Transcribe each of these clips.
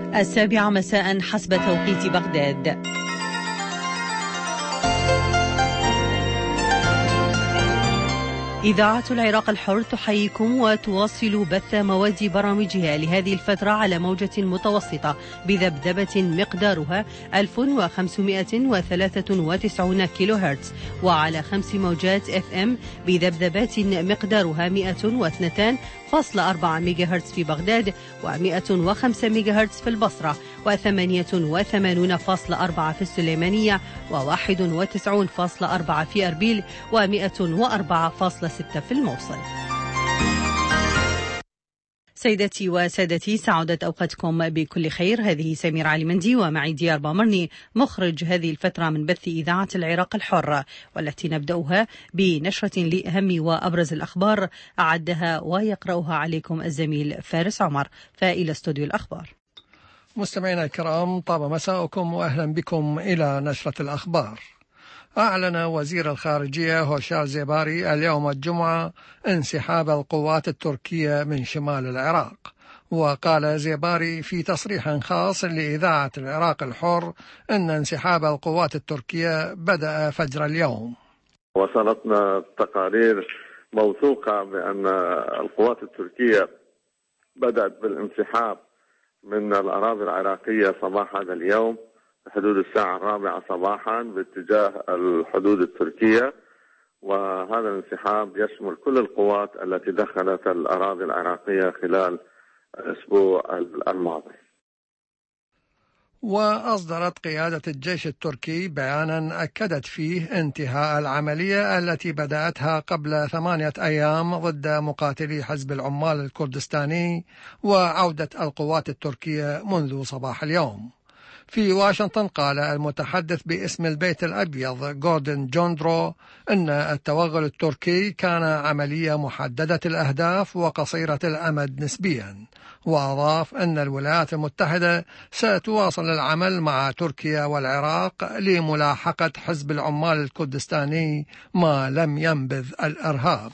7 مساء حسب توقيت بغداد. إذاعة العراق الحر تحييكم وتواصل بث مواد برامجها لهذه الفترة على موجة متوسطة بذبذبة مقدارها 1593 كيلو هرتز، وعلى 5 موجات FM بذبذبات مقدارها 102.4 ميجا هرتز في بغداد، و105 ميجا هرتز في البصرة، و88.4 في السليمانية، و91.4 في أربيل، و104.6 في الموصل. سيدتي وسادتي، سعادت أوقاتكم بكل خير. هذه سمير علي مندي ومعي ديار بامرني مخرج هذه الفترة من بث إذاعة العراق الحر، والتي نبدأها بنشرة لأهم وأبرز الأخبار أعدها ويقرأها عليكم الزميل فارس عمر. فإلى استوديو الأخبار. مستمعينا الكرام، طاب مساءكم وأهلا بكم إلى نشرة الأخبار. أعلن وزير الخارجية هوشار زيباري اليوم الجمعة انسحاب القوات التركية من شمال العراق. وقال زيباري في تصريح خاص لإذاعة العراق الحر أن انسحاب القوات التركية بدأ فجر اليوم. وصلتنا تقارير موثوقة بأن القوات التركية بدأت بالانسحاب من الأراضي العراقية صباح هذا اليوم بحدود الساعة 4 صباحا باتجاه الحدود التركية، وهذا الانسحاب يشمل كل القوات التي دخلت الأراضي العراقية خلال الأسبوع الماضي. وأصدرت قيادة الجيش التركي بيانا أكدت فيه انتهاء العملية التي بدأتها قبل 8 أيام ضد مقاتلي حزب العمال الكردستاني، وعودة القوات التركية منذ صباح اليوم. في واشنطن قال المتحدث باسم البيت الأبيض جوردن جوندرو أن التوغل التركي كان عملية محددة الأهداف وقصيرة الأمد نسبيا، وأضاف أن الولايات المتحدة ستواصل العمل مع تركيا والعراق لملاحقة حزب العمال الكردستاني ما لم ينبذ الإرهاب.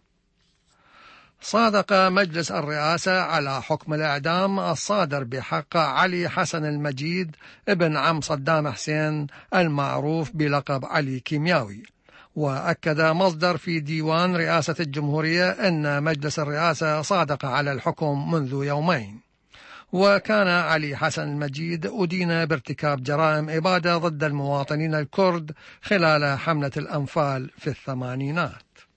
صادق مجلس الرئاسة على حكم الإعدام الصادر بحق علي حسن المجيد ابن عم صدام حسين المعروف بلقب علي كيمياوي. وأكد مصدر في ديوان رئاسة الجمهورية أن مجلس الرئاسة صادق على الحكم منذ يومين. وكان علي حسن المجيد أدين بارتكاب جرائم إبادة ضد المواطنين الكرد خلال حملة الأنفال في الثمانينات.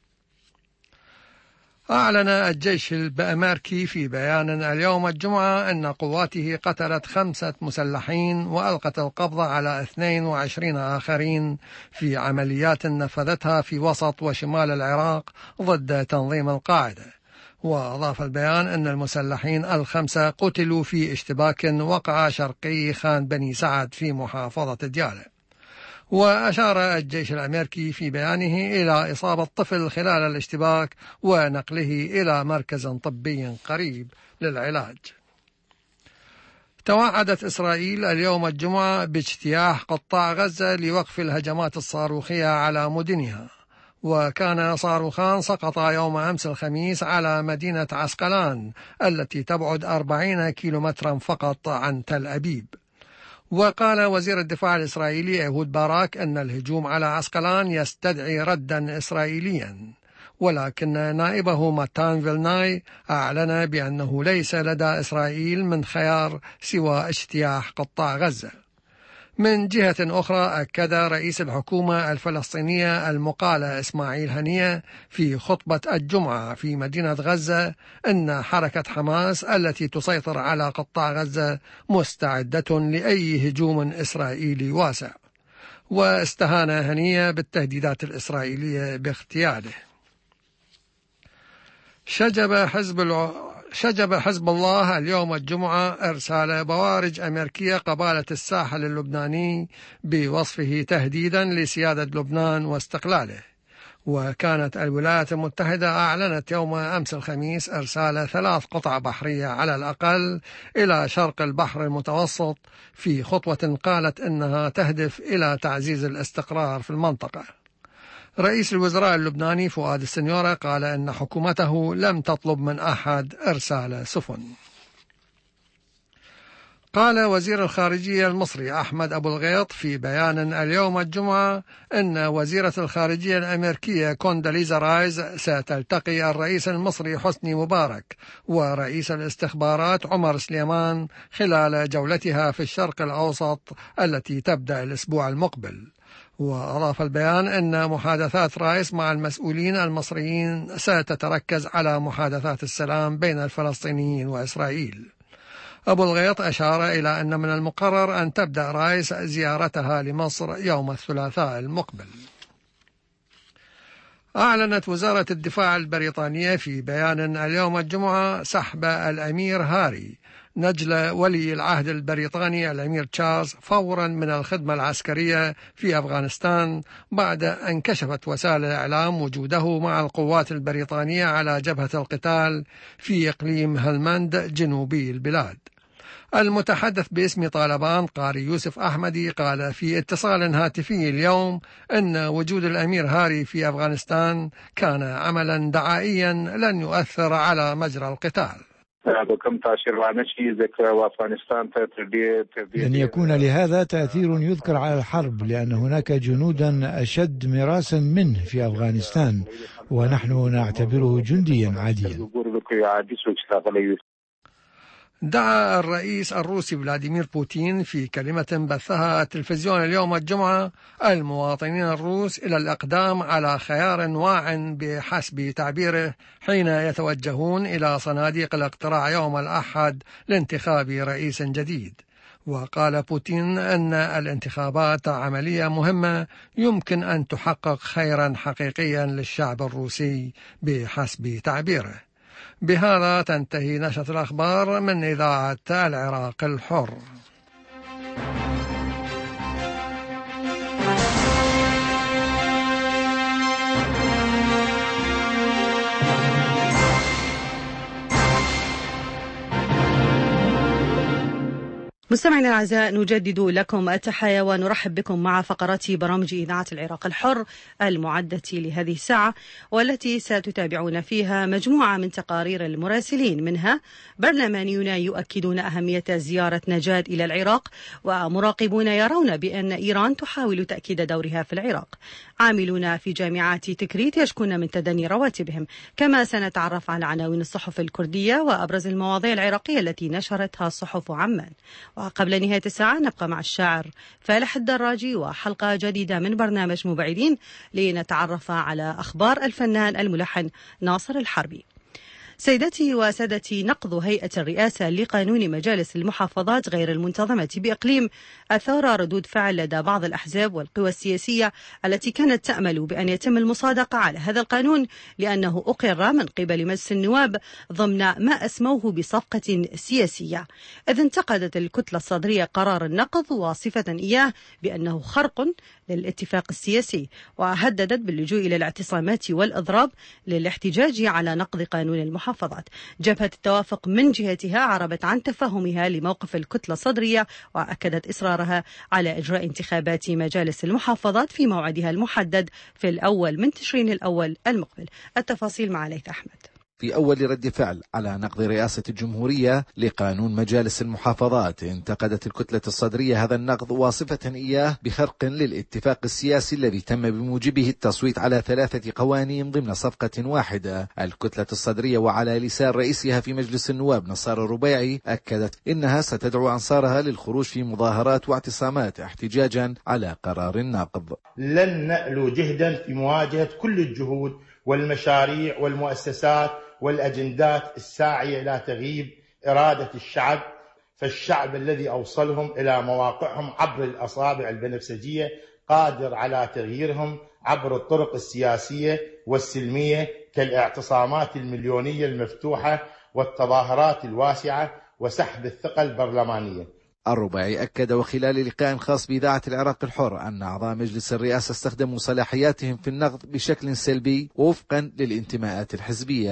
أعلن الجيش الأمريكي في بيان اليوم الجمعة أن قواته قتلت 5 مسلحين وألقت القبض على 22 آخرين في عمليات نفذتها في وسط وشمال العراق ضد تنظيم القاعدة. وأضاف البيان أن المسلحين 5 قتلوا في اشتباك وقع شرقي خان بني سعد في محافظة ديالى. وأشار الجيش الأمريكي في بيانه إلى إصابة طفل خلال الاشتباك ونقله إلى مركز طبي قريب للعلاج. توعدت إسرائيل اليوم الجمعة باجتياح قطاع غزة لوقف الهجمات الصاروخية على مدنها. وكان صاروخان سقطا يوم أمس الخميس على مدينة عسقلان التي تبعد 40 كيلومترا فقط عن تل أبيب. وقال وزير الدفاع الإسرائيلي إيهود باراك أن الهجوم على عسقلان يستدعي ردا إسرائيليا، ولكن نائبه ماتان فيلناي أعلن بأنه ليس لدى إسرائيل من خيار سوى اجتياح قطاع غزة. من جهة أخرى أكد رئيس الحكومة الفلسطينية المقالة إسماعيل هنية في خطبة الجمعة في مدينة غزة أن حركة حماس التي تسيطر على قطاع غزة مستعدة لأي هجوم إسرائيلي واسع. واستهان هنية بالتهديدات الإسرائيلية باغتياله. شجب حزب الله اليوم الجمعة إرسال بوارج أمريكية قبالة الساحل اللبناني بوصفه تهديدا لسيادة لبنان واستقلاله. وكانت الولايات المتحدة أعلنت يوم أمس الخميس إرسال 3 قطع بحرية على الأقل إلى شرق البحر المتوسط في خطوة قالت إنها تهدف إلى تعزيز الاستقرار في المنطقة. رئيس الوزراء اللبناني فؤاد السنيورة قال إن حكومته لم تطلب من أحد إرسال سفن. قال وزير الخارجية المصري أحمد أبو الغيط في بيان اليوم الجمعة أن وزيرة الخارجية الأمريكية كونداليزا رايز ستلتقي الرئيس المصري حسني مبارك ورئيس الاستخبارات عمر سليمان خلال جولتها في الشرق الأوسط التي تبدأ الأسبوع المقبل. وأضاف البيان أن محادثات رايس مع المسؤولين المصريين ستتركز على محادثات السلام بين الفلسطينيين وإسرائيل. أبو الغيط أشار إلى أن من المقرر أن تبدأ رايس زيارتها لمصر يوم الثلاثاء المقبل. أعلنت وزارة الدفاع البريطانية في بيان اليوم الجمعة سحب الأمير هاري نجل ولي العهد البريطاني الأمير تشارلز فورا من الخدمة العسكرية في أفغانستان بعد أن كشفت وسائل الإعلام وجوده مع القوات البريطانية على جبهة القتال في إقليم هلمند جنوبي البلاد. المتحدث باسم طالبان قاري يوسف أحمدي قال في اتصال هاتفي اليوم أن وجود الأمير هاري في أفغانستان كان عملا دعائيا لن يؤثر على مجرى القتال. لن يكون لهذا تأثير يذكر على الحرب، لأن هناك جنودا أشد مراسا منه في أفغانستان ونحن نعتبره جنديا عاديا. دعا الرئيس الروسي فلاديمير بوتين في كلمة بثها التلفزيون اليوم الجمعة المواطنين الروس إلى الإقدام على خيار واع بحسب تعبيره حين يتوجهون إلى صناديق الاقتراع يوم الأحد لانتخاب رئيس جديد. وقال بوتين أن الانتخابات عملية مهمة يمكن أن تحقق خيرا حقيقيا للشعب الروسي بحسب تعبيره. بهذا تنتهي نشرة الأخبار من إذاعة العراق الحر. مستمعينا الأعزاء، نجدد لكم التحية ونرحب بكم مع فقرات برامج إذاعة العراق الحر المعدة لهذه الساعة، والتي ستتابعون فيها مجموعة من تقارير المراسلين، منها برلمانيون يؤكدون أهمية زيارة نجاد إلى العراق، ومراقبون يرون بأن إيران تحاول تأكيد دورها في العراق، عاملون في جامعات تكريت يشكون من تدني رواتبهم. كما سنتعرف على عناوين الصحف الكردية وأبرز المواضيع العراقية التي نشرتها صحف عمان. وقبل نهاية الساعة نبقى مع الشاعر فالح الدراجي وحلقة جديدة من برنامج مبعدين لنتعرف على أخبار الفنان الملحن ناصر الحربي. سيدتي وسادتي، نقض هيئة الرئاسة لقانون مجالس المحافظات غير المنتظمة بإقليم أثار ردود فعل لدى بعض الأحزاب والقوى السياسية التي كانت تأمل بأن يتم المصادقة على هذا القانون، لأنه أقر من قبل مجلس النواب ضمن ما أسموه بصفقة سياسية. إذ انتقدت الكتلة الصدرية قرار النقض واصفة إياه بأنه خرق للاتفاق السياسي، وهددت باللجوء إلى الاعتصامات والإضراب للاحتجاج على نقض قانون المحافظات. جبهة التوافق من جهتها عربت عن تفهمها لموقف الكتلة الصدرية، وأكدت إصرارها على إجراء انتخابات مجالس المحافظات في موعدها المحدد في الأول من تشرين الأول المقبل. التفاصيل مع ليث أحمد. في أول رد فعل على نقض رئاسة الجمهورية لقانون مجالس المحافظات، انتقدت الكتلة الصدرية هذا النقض واصفة إياه بخرق للاتفاق السياسي الذي تم بموجبه التصويت على 3 قوانين ضمن صفقة واحدة. الكتلة الصدرية وعلى لسان رئيسها في مجلس النواب نصار الربيعي أكدت إنها ستدعو أنصارها للخروج في مظاهرات واعتصامات احتجاجا على قرار النقض. لن نألو جهدا في مواجهة كل الجهود والمشاريع والمؤسسات والأجندات الساعية إلى تغييب إرادة الشعب، فالشعب الذي أوصلهم إلى مواقعهم عبر الأصابع البنفسجية قادر على تغييرهم عبر الطرق السياسية والسلمية كالاعتصامات المليونية المفتوحة والتظاهرات الواسعة وسحب الثقة البرلمانية. الرباعي أكد وخلال لقاء خاص بإذاعة العراق الحر أن أعضاء مجلس الرئاسة استخدموا صلاحياتهم في النقض بشكل سلبي ووفقا للانتماءات الحزبية.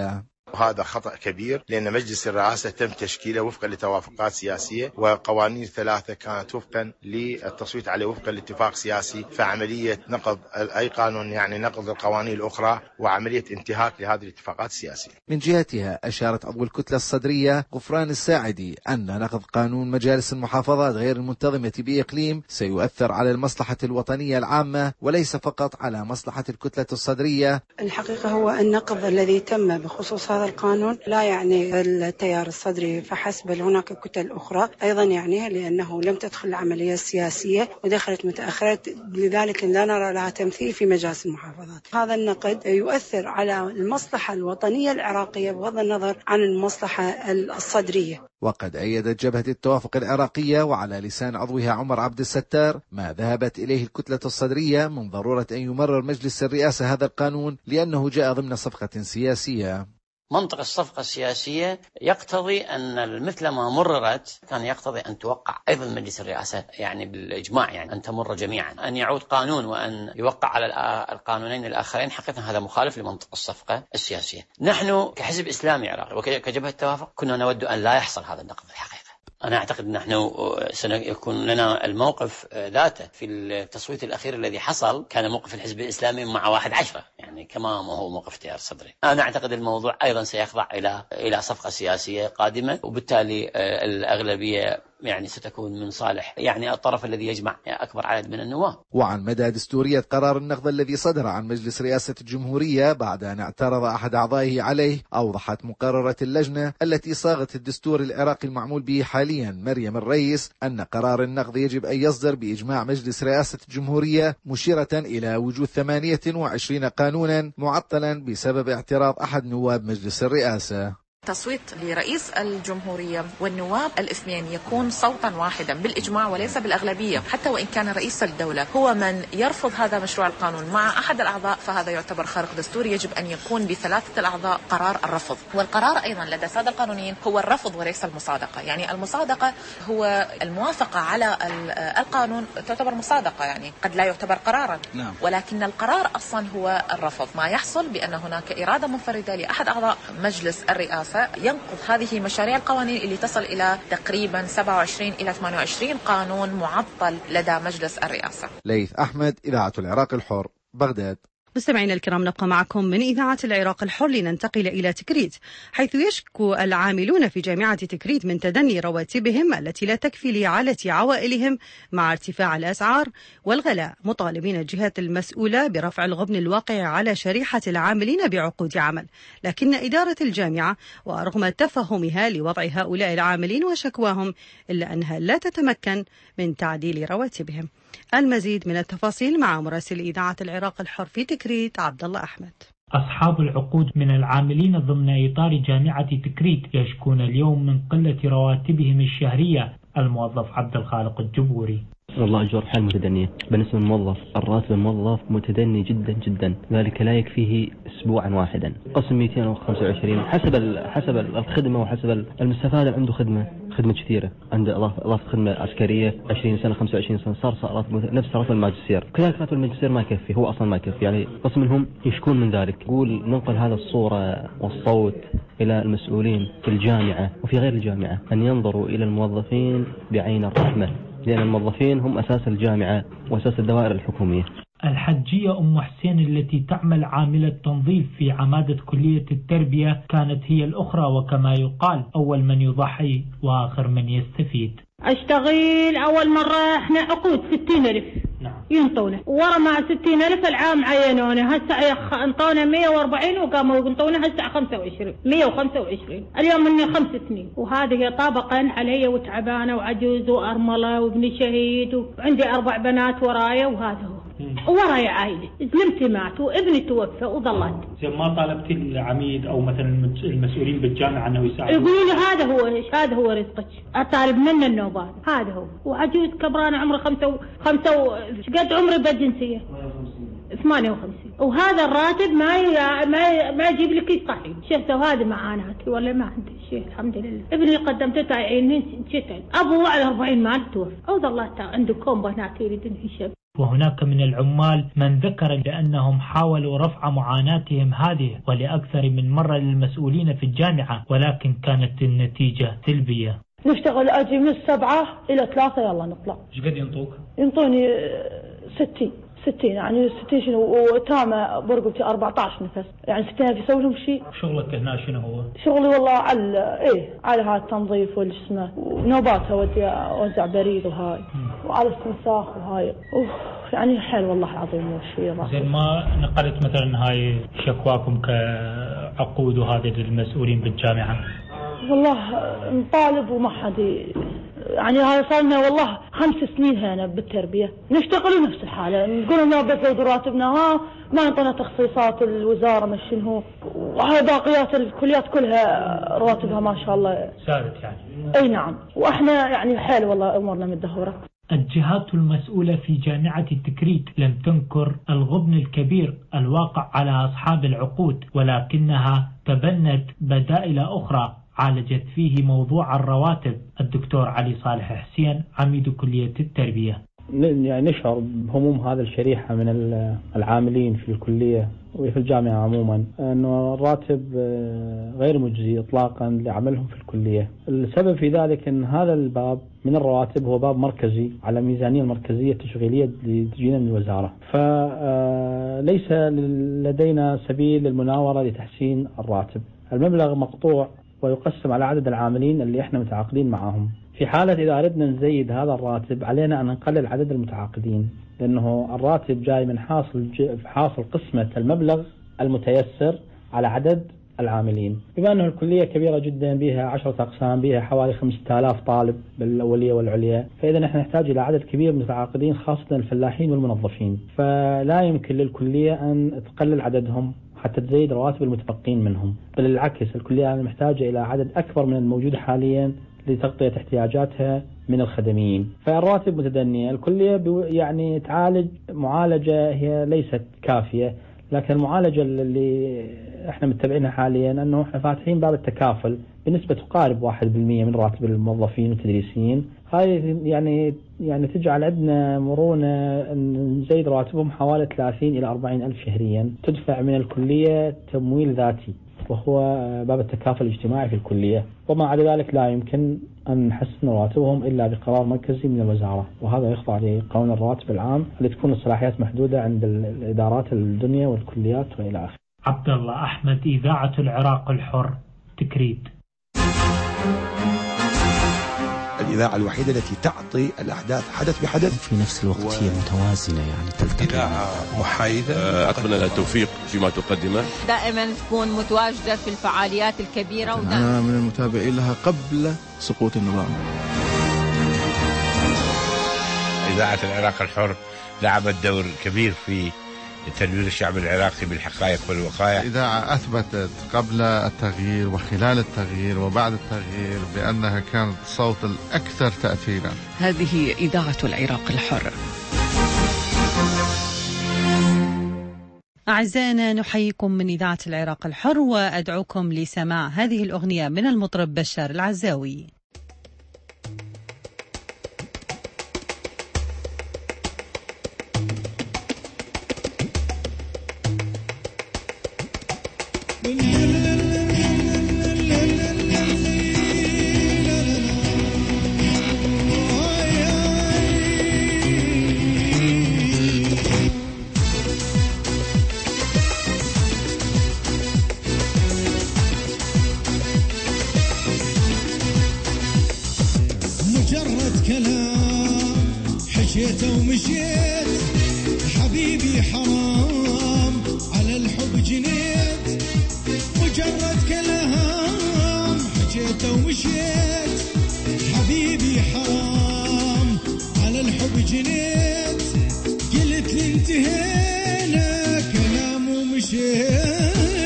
وهذا خطأ كبير، لأن مجلس الرئاسة تم تشكيله وفقا لتوافقات سياسية، وقوانين 3 كانت وفقا للتصويت عليه وفقا لاتفاق سياسي، فعملية نقض أي قانون يعني نقض القوانين الأخرى وعملية انتهاك لهذه الاتفاقات السياسية. من جهتها أشارت عضو الكتلة الصدرية غفران الساعدي أن نقض قانون مجالس المحافظات غير المنتظمة بإقليم سيؤثر على المصلحة الوطنية العامة وليس فقط على مصلحة الكتلة الصدرية. الحقيقة هو النقض الذي تم بخصوص هذا القانون لا يعني التيار الصدري فحسب، بل هناك كتل أخرى أيضا يعنيها، لأنه لم تدخل العملية السياسية ودخلت متأخرة، لذلك لا نرى لها تمثيل في مجالس المحافظات. هذا النقد يؤثر على المصلحة الوطنية العراقية بغض النظر عن المصلحة الصدرية. وقد أيدت جبهة التوافق العراقية وعلى لسان عضوها عمر عبد الستار ما ذهبت إليه الكتلة الصدرية من ضرورة أن يمرر مجلس الرئاسة هذا القانون لأنه جاء ضمن صفقة سياسية. منطق الصفقة السياسية يقتضي أن مثل ما مررت كان يقتضي أن توقع أيضا مجلس الرئاسة، يعني بالإجماع، يعني أن تمر جميعا. أن يعود قانون وأن يوقع على القانونين الآخرين حقيقة هذا مخالف لمنطق الصفقة السياسية. نحن كحزب إسلامي عراقي وكجبهة التوافق كنا نود أن لا يحصل هذا النقض الحقيقة. أنا أعتقد أن نحن سيكون لنا الموقف ذاته. في التصويت الأخير الذي حصل كان موقف الحزب الإسلامي مع 11، يعني كما هو موقف التيار الصدري. أنا أعتقد الموضوع أيضا سيخضع إلى صفقة سياسية قادمة، وبالتالي الأغلبية يعني ستكون من صالح يعني الطرف الذي يجمع أكبر عدد من النواب. وعن مدى دستورية قرار النقض الذي صدر عن مجلس رئاسة الجمهورية بعد أن اعترض أحد أعضائه عليه، أوضحت مقررة اللجنة التي صاغت الدستور العراقي المعمول به حاليا مريم الرئيس أن قرار النقض يجب أن يصدر بإجماع مجلس رئاسة الجمهورية، مشيرة إلى وجود 28 قانونا معطلا بسبب اعتراض أحد نواب مجلس الرئاسة. تصويت لرئيس الجمهورية والنواب الاثنين يكون صوتا واحدا بالإجماع وليس بالأغلبية، حتى وإن كان رئيس الدولة هو من يرفض هذا مشروع القانون مع أحد الأعضاء فهذا يعتبر خارق دستوري. يجب أن يكون ب3 الأعضاء قرار الرفض، والقرار أيضا لدى السادة القانونيين هو الرفض وليس المصادقة. يعني المصادقة هو الموافقة على القانون تعتبر مصادقة، يعني قد لا يعتبر قرارا، ولكن القرار أصلا هو الرفض. ما يحصل بأن هناك إرادة منفردة لأحد أعضاء مجلس الرئاسة ينقض هذه مشاريع القوانين اللي تصل إلى تقريبا 27 إلى 28 قانون معطل لدى مجلس الرئاسة. ليث أحمد، إذاعة العراق الحر، بغداد. مستمعينا الكرام، نبقى معكم من إذاعة العراق الحر لننتقل إلى تكريت، حيث يشكو العاملون في جامعة تكريت من تدني رواتبهم التي لا تكفي لإعالة عوائلهم مع ارتفاع الأسعار والغلاء، مطالبين الجهات المسؤولة برفع الغبن الواقع على شريحة العاملين بعقود عمل. لكن إدارة الجامعة ورغم تفهمها لوضع هؤلاء العاملين وشكواهم إلا أنها لا تتمكن من تعديل رواتبهم. المزيد من التفاصيل مع مراسل إذاعة العراق الحر في تكريت عبد الله أحمد. أصحاب العقود من العاملين ضمن إطار جامعة تكريت يشكون اليوم من قلة رواتبهم الشهرية. الموظف عبد الخالق الجبوري: والله أجور حال متدنية. بالنسبة للموظف، الراتب الموظف متدني جدا جدا، ذلك لا يكفيه أسبوعا واحدا. قسم 225 حسب الخدمة وحسب المستفادة. عنده خدمة كثيرة، عنده إضافة خدمة عسكرية 20 سنة 25 سنة، صار راتب نفس راتب الماجستير. كذلك راتب الماجستير ما يكفي، هو أصلا ما يكفي. يعني قسم منهم يشكون من ذلك. يقول ننقل هذا الصورة والصوت إلى المسؤولين في الجامعة وفي غير الجامعة أن ينظروا إلى الموظفين بعين الرحمة، لأن الموظفين هم أساس الجامعة وأساس الدوائر الحكومية. الحجية أم حسين التي تعمل عاملة تنظيف في عمادة كلية التربية كانت هي الأخرى، وكما يقال أول من يضحي وآخر من يستفيد. أشتغل أول مرة إحنا عقود 60,000 ينطونا، ورا مع 60,000 العام عينونا، هسه انطونا 140 وقاموا ينطونا هسه 25 125. اليوم مني 5 سنين، وهذه طابقا علي وتعبانة وعجوز وأرملة وابن شهيد وعندي 4 بنات ورايا، وهذا هو ورايا عائلة. زلمتي مات وابني توفى وضلت. ما طالبتي العميد أو مثلا المسؤولين بالجامعة أنه يساعدوا؟ يقولوا لي هذا هو رزقك، أطالب منا النوبات، هذا هو. وعجوز كبرانة عمري 5 قد عمري بالجنسية 58، وهذا الراتب ما يجيب لي كيس طحين. شفت هذه معاناتي ولا ما عندي شيء الحمد لله. ابني قدمته تعينين شتى، أبوه على 40 مال توفى، عوض الله عنده كوم بنات يريدون يشب. وهناك من العمال من ذكر بأنهم حاولوا رفع معاناتهم هذه ولأكثر من مرة للمسؤولين في الجامعة، ولكن كانت النتيجة سلبية. نشتغل أجي من 7 إلى 3 يلا نطلع. ايش قد ينطوك؟ ينطوني 60 يعني 60 شنو، وتامة برقبتي 14 نفس، يعني 60 يسوي لهم شيء. شغلك هنا شنو هو؟ شغلي والله على هذا التنظيف والجسمة ونوبات أودي أوزع بريد وهاي وعلى استنساخ وهاي يعني حيل والله العظيم وشي. زين ما نقلت مثلا هاي شكواكم كعقود وهذه للمسؤولين بالجامعة؟ والله نطالب وما حد يعني هاي صار لنا والله 5 سنين هنا بالتربية نشتغل نفس الحالة، نقول لنا بزود راتبنا ما ينطونا تخصيصات الوزارة مشين هو، وهاي باقيات الكليات كلها رواتبها ما شاء الله زادت يعني. اي نعم، واحنا يعني حيل والله امورنا متدهورة. الجهات المسؤولة في جامعة التكريت لم تنكر الغبن الكبير الواقع على أصحاب العقود، ولكنها تبنت بدائل أخرى عالجت فيه موضوع الرواتب. الدكتور علي صالح حسين عميد كلية التربية: يعني نشعر بهموم هذا الشريحة من العاملين في الكلية وفي الجامعة عموما أنه الراتب غير مجزي إطلاقا لعملهم في الكلية. السبب في ذلك أن هذا الباب من الرواتب هو باب مركزي على ميزانية المركزية التشغيلية اللي تجينا من الوزارة، فليس لدينا سبيل للمناورة لتحسين الراتب. المبلغ مقطوع ويقسم على عدد العاملين اللي احنا متعاقدين معهم. في حالة إذا أردنا نزيد هذا الراتب علينا أن نقلل عدد المتعاقدين، لأنه الراتب جاي من حاصل قسمة المبلغ المتيسر على عدد العاملين. بما أنه الكلية كبيرة جدا بها 10 أقسام بها حوالي 5000 طالب بالأولية والعليا، فإذا نحن نحتاج إلى عدد كبير من المتعاقدين خاصة الفلاحين والمنظفين، فلا يمكن للكلية أن تقلل عددهم حتى تزيد رواتب المتبقين منهم، بل العكس الكلية محتاجة إلى عدد أكبر من الموجود حاليا لتغطية احتياجاتها من الخدميين. فالرواتب متدنية. الكلية يعني تعالج معالجة هي ليست كافية، لكن المعالجة اللي احنا متبعينها حاليا أنه احنا فاتحين باب التكافل بنسبة تقارب 1% من راتب الموظفين والتدريسيين. هاي يعني تجعل عندنا مرونة أن نزيد رواتبهم حوالي 30 إلى 40 ألف شهريا، تدفع من الكلية تمويل ذاتي وهو باب التكافل الاجتماعي في الكلية، وما عدا ذلك لا يمكن أن نحسن رواتبهم إلا بقرار مركزي من الوزارة، وهذا يخضع لقانون الرواتب العام اللي تكون الصلاحيات محدودة عند الإدارات الدنيا والكليات وإلى آخره. عبد الله أحمد، إذاعة العراق الحر، تكريت. الإذاعة الوحيدة التي تعطي الأحداث حدث بحدث في نفس الوقت هي متوازنة، يعني تلتقي. إذاعة محايدة. أتمنى التوفيق فيما تقدمه، دائما تكون متواجدة في الفعاليات الكبيرة. أنا من المتابعين لها قبل سقوط النظام. إذاعة العراق الحر لعبت دور كبير في تنوير الشعب العراقي بالحقائق والوقائع. الإذاعة أثبتت قبل التغيير وخلال التغيير وبعد التغيير بأنها كانت الصوت الأكثر تأثيرا. هذه إذاعة العراق الحر. أعزائنا، نحييكم من إذاعة العراق الحر وأدعوكم لسماع هذه الأغنية من المطرب بشار العزاوي. مجرد كلام حشيته ومشيت، حبيبي حرام على الحب جنيت. مجرد كلام حشيته ومشيت، حبيبي حرام على الحب جنيت. قلت لي انتهينا كلام ومشيت.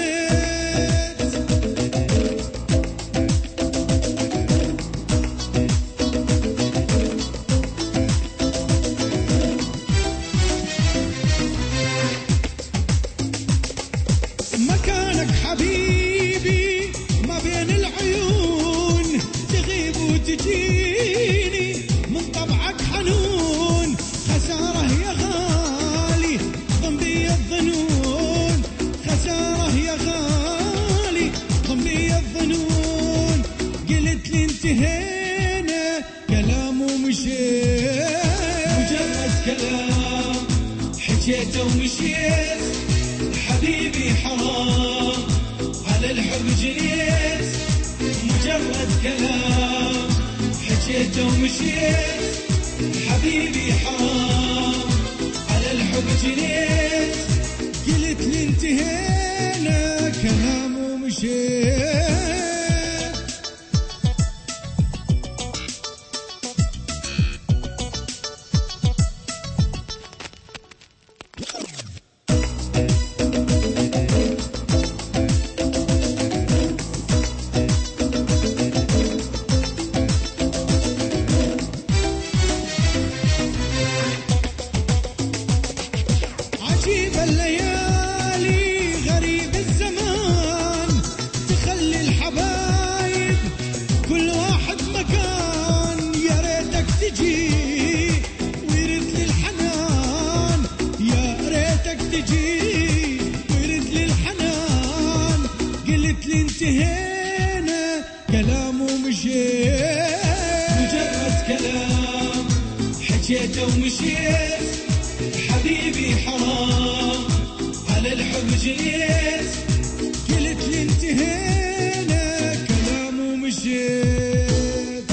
مكانك حبيبي ما بين العيون، تغيب وتجيني من طبعك حنون. خسارة يا غالي انتهينا كلامه مشيت مجرد كلام حكيته ومشيت حبيبي حرام على الحب جنيت مجرد كلام حكيته ومشيت حبيبي حرام على الحب جنيت قلت لي انتهينا كلامه مشيت عجيب الليالي غريب الزمان تخلي الحبايب كل واحد مكان يا ريتك تجي ويرد لي الحنان يا ريتك تجي ويرد لي الحنان قلت لي انتهينا كلامه مشيت مجرد كلام حكيته ومشيت حبيبي حرام على الحب جنيت قلت لي انتهينا كلامه مشيت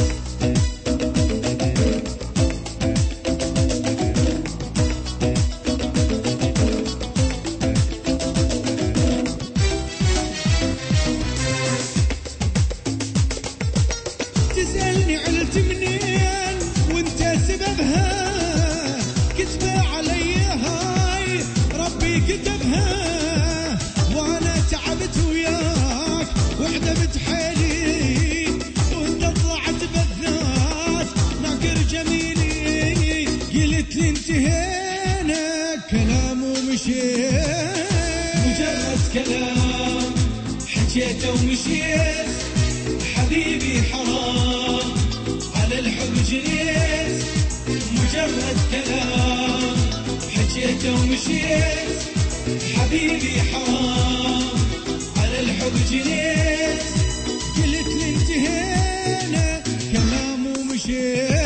تسألني علت منين وانت سببها كتبه علي هاي ربي كتبها وانا تعبت وياك وحدبت حيلي وانت طلعت بالذات ناكر جميلي قلت لي انتهينا كلامه مشيت مجرد كلام حكيته ومشيت حبيبي حرام على الحب جنيت مجرد كلام حكيته ومشيت حبيبي حرام على الحب جنيت قلت لي انتهينا كلامه مشيت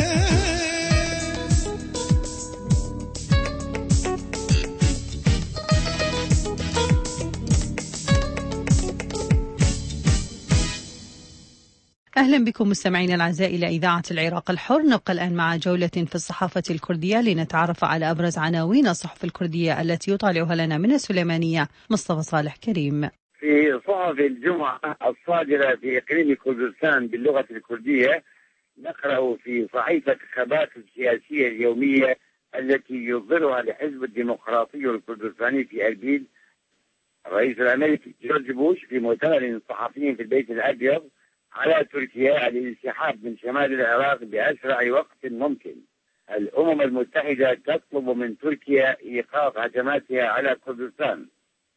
أهلا بكم مستمعينا الأعزاء إلى إذاعة العراق الحر. نبقى الآن مع جولة في الصحافة الكردية لنتعرف على أبرز عناوين الصحف الكردية التي يطالعها لنا من السليمانية مصطفى صالح كريم. في صحف الجمعة الصادرة في إقليم كردستان باللغة الكردية نقرأ في صحيفة خباث السياسية اليومية التي يصدرها الحزب الديمقراطي الكردستاني في أربيل الرئيس الأمريكي جورج بوش في مؤتمر صحفي في البيت الأبيض على تركيا الانسحاب من شمال العراق بأسرع وقت ممكن. الأمم المتحدة تطلب من تركيا إيقاف هجماتها على كردستان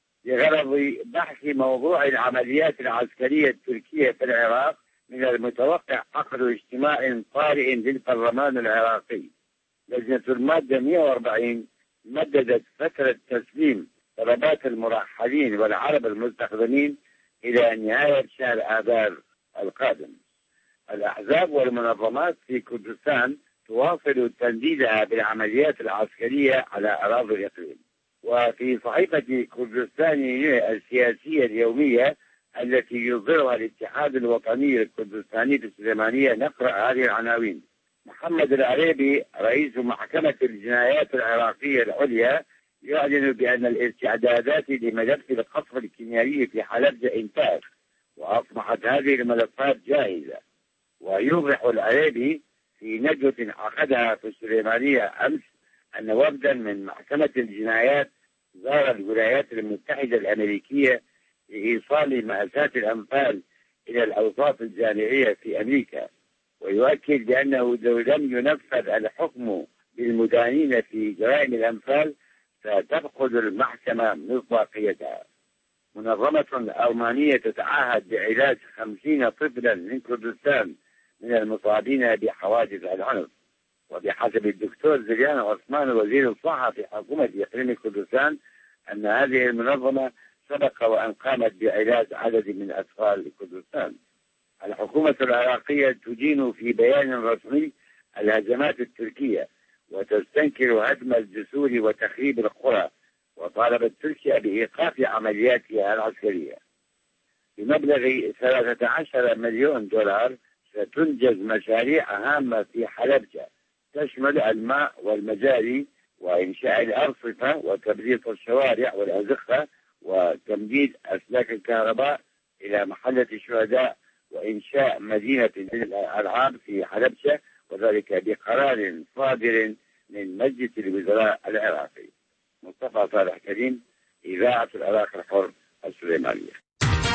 لغرض بحث موضوع العمليات العسكرية التركية في العراق. من المتوقع عقد اجتماع طارئ للبرلمان العراقي. لجنة المادة 140 مددت فترة تسليم طلبات المرحلين والعرب المستخدمين إلى نهاية شهر آذار القادم. الأحزاب والمنظمات في كردستان تواصل تنديدها بالعمليات العسكرية على أراضي الإقليم. وفي صحيفة كردستان السياسية اليومية التي يصدرها الاتحاد الوطني الكردستاني في السليمانية نقرأ هذه العناوين. محمد العريبي رئيس محكمة الجنايات العراقية العليا يعلن بأن الاستعدادات لملف القصف الكيميائي في حلب انتهت وأصبحت هذه الملفات جاهزة. ويوضح العريبي في ندوة عقدها في السليمانية أمس أن وفدا من محكمة الجنايات زار الولايات المتحدة الأمريكية لإيصال مأساة الأنفال إلى الأوساط الجامعية في أمريكا. ويؤكد بأنه لو لم ينفذ الحكم بالمدانين في جرائم الأنفال ستفقد المحكمة مصداقيتها. منظمة ألمانية تتعهد بعلاج 50 طفلا من كردستان من المصابين بحوادث العنف. وبحسب الدكتور زليان عثمان وزير الصحة في حكومة إقليم كردستان أن هذه المنظمة سبق وأن قامت بعلاج عدد من أطفال كردستان. الحكومة العراقية تدين في بيان رسمي الهجمات التركية وتستنكر هدم الجسور وتخريب القرى، وطالبت تركيا بإيقاف عملياتها العسكرية. بمبلغ 13 مليون دولار ستنجز مشاريع هامة في حلبجة تشمل الماء والمجاري وإنشاء الأرصفة وتبريد الشوارع والأزقة وتمديد أسلاك الكهرباء إلى محلة الشهداء وإنشاء مدينة للألعاب في حلبجة، وذلك بقرار صادر من مجلس الوزراء العراقي. مصطفى صالح كريم، إذاعة العراق الحر السليمانية.